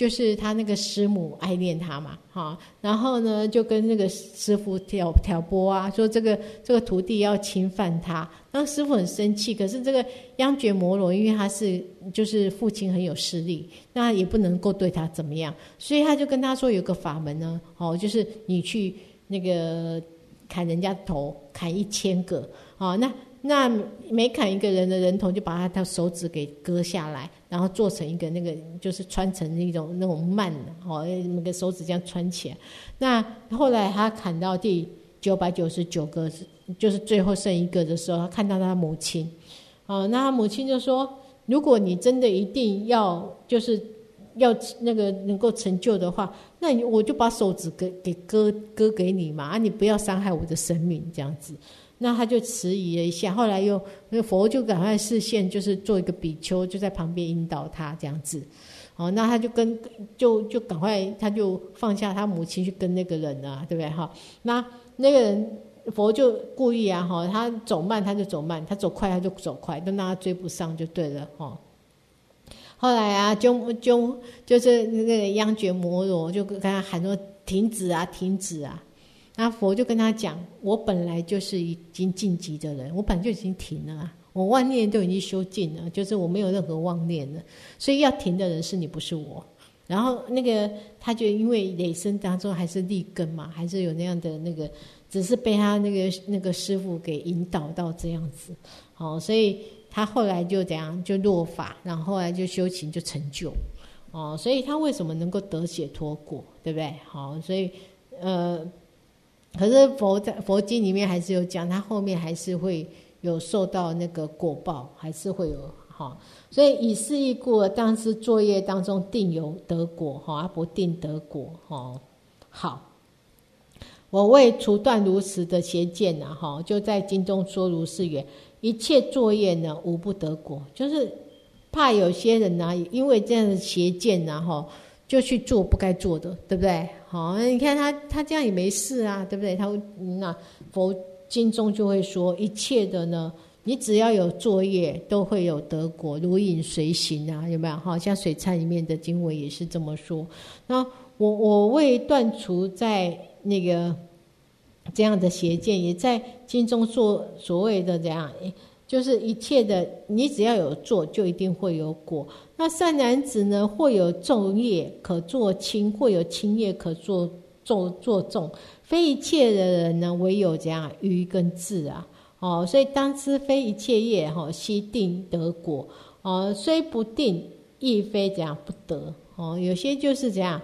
就是他那个师母爱恋他嘛，哈，然后呢就跟那个师傅挑挑拨啊，说这个这个徒弟要侵犯他，那师傅很生气，可是这个央觉摩罗因为他是就是父亲很有势力，那也不能够对他怎么样，所以他就跟他说有个法门呢，哦，就是你去那个砍人家头，砍一千个，哦，那。那每砍一个人的人头，就把他的手指给割下来，然后做成一个那个，就是穿成那种那种幔哦，那个手指这样穿起来。那后来他砍到第九百九十九个，就是最后剩一个的时候，他看到他母亲，哦，那他母亲就说：如果你真的一定要就是要那个能够成就的话，那你我就把手指给给割割给你嘛，啊，你不要伤害我的生命这样子。那他就迟疑了一下，后来又那个佛就赶快视线，就是做一个比丘，就在旁边引导他这样子。哦，那他就跟就就赶快，他就放下他母亲去跟那个人啊，对不对哈？那那个人佛就故意啊，哈，他走慢他就走慢，他走快他就走快，都让他追不上就对了，哈。后来啊，就就就是那个央觉摩罗就跟他喊说：停止啊，停止啊！那佛就跟他讲：我本来就是已经晋级的人，我本来就已经停了啊，我妄念都已经修尽了，就是我没有任何妄念了，所以要停的人是你，不是我。然后那个他就因为累生当中还是立根嘛，还是有那样的那个，只是被他那个那个师父给引导到这样子，好，所以他后来就怎样就落法，然后后来就修行就成就，哦，所以他为什么能够得解脱果，对不对？好，所以呃。可是佛在佛经里面还是有讲，他后面还是会有受到那个果报，还是会有哈。所以以是义故，当时作业当中定有得果哈，不定得果哈。好，我为除断如此的邪见呐哈，就在经中说如是言：一切作业呢，无不得果。就是怕有些人呢、啊，因为这样的邪见呐哈。就去做不该做的，对不对？好，你看他他这样也没事啊，对不对？他那佛经中就会说，一切的呢，你只要有作业，都会有得果，如影随形啊，有没有？好像水忏里面的经文也是这么说。那我我为断除在那个这样的邪见，也在经中做所谓的这样。就是一切的，你只要有做，就一定会有果。那善男子呢，或有重业可作轻，或有轻业可作作作重。非一切的人呢，唯有这样愚跟智啊。哦，所以当知非一切业哈，悉定得果。哦，虽不定，亦非这样不得。哦，有些就是这样。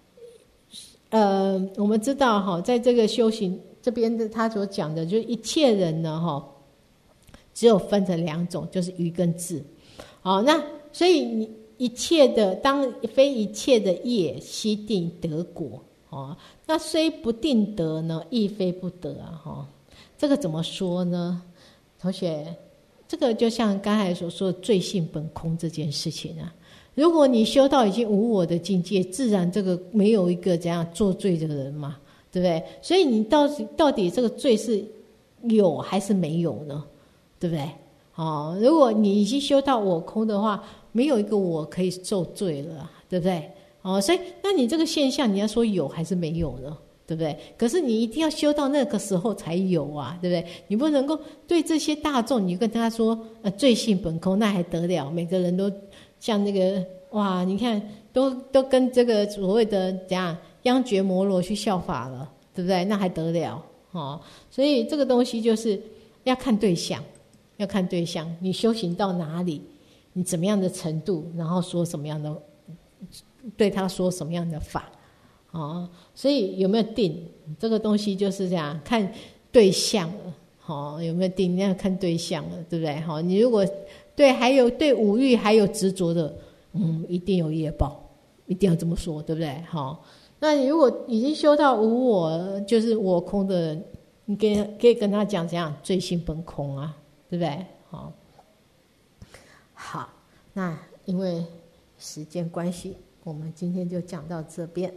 呃，我们知道哈，在这个修行这边的他所讲的，就是一切人呢哈。只有分成两种，就是愚跟智。好，那所以你一切的当非一切的业悉定得果。哦，那虽不定得呢，亦非不得啊。哈，这个怎么说呢？同学，这个就像刚才所说的罪性本空这件事情啊。如果你修到已经无我的境界，自然这个没有一个这样作罪的人嘛，对不对？所以你到底到底这个罪是有还是没有呢？对不对？哦，如果你已经修到我空的话，没有一个我可以受罪了，对不对？哦，所以那你这个现象，你要说有还是没有呢？对不对？可是你一定要修到那个时候才有啊，对不对？你不能够对这些大众，你跟他说呃罪性本空，那还得了？每个人都像那个哇，你看都都跟这个所谓的怎样央觉摩罗去效法了，对不对？那还得了？哦，所以这个东西就是要看对象。要看对象，你修行到哪里，你怎么样的程度，然后说什么样的，对他说什么样的法，哦，所以有没有定这个东西就是这样，看对象了，哦，有没有定，你要看对象了，对不对？好，你如果对还有对五欲还有执着的，嗯，一定有业报，一定要这么说，对不对？好，那你如果已经修到无我，就是我空的人，你可以可以跟他讲怎样，罪性本空啊。对不对？好，好，那因为时间关系，我们今天就讲到这边。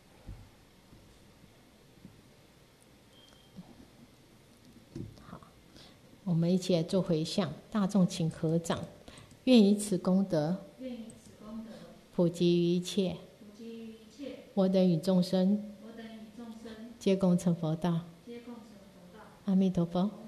好，我们一起来做回向，大众请合掌，愿以此功德， 愿以此功德， 普及于一切， 普我等与众生我等与众生皆共成佛道。 皆共成佛道。 阿弥陀佛。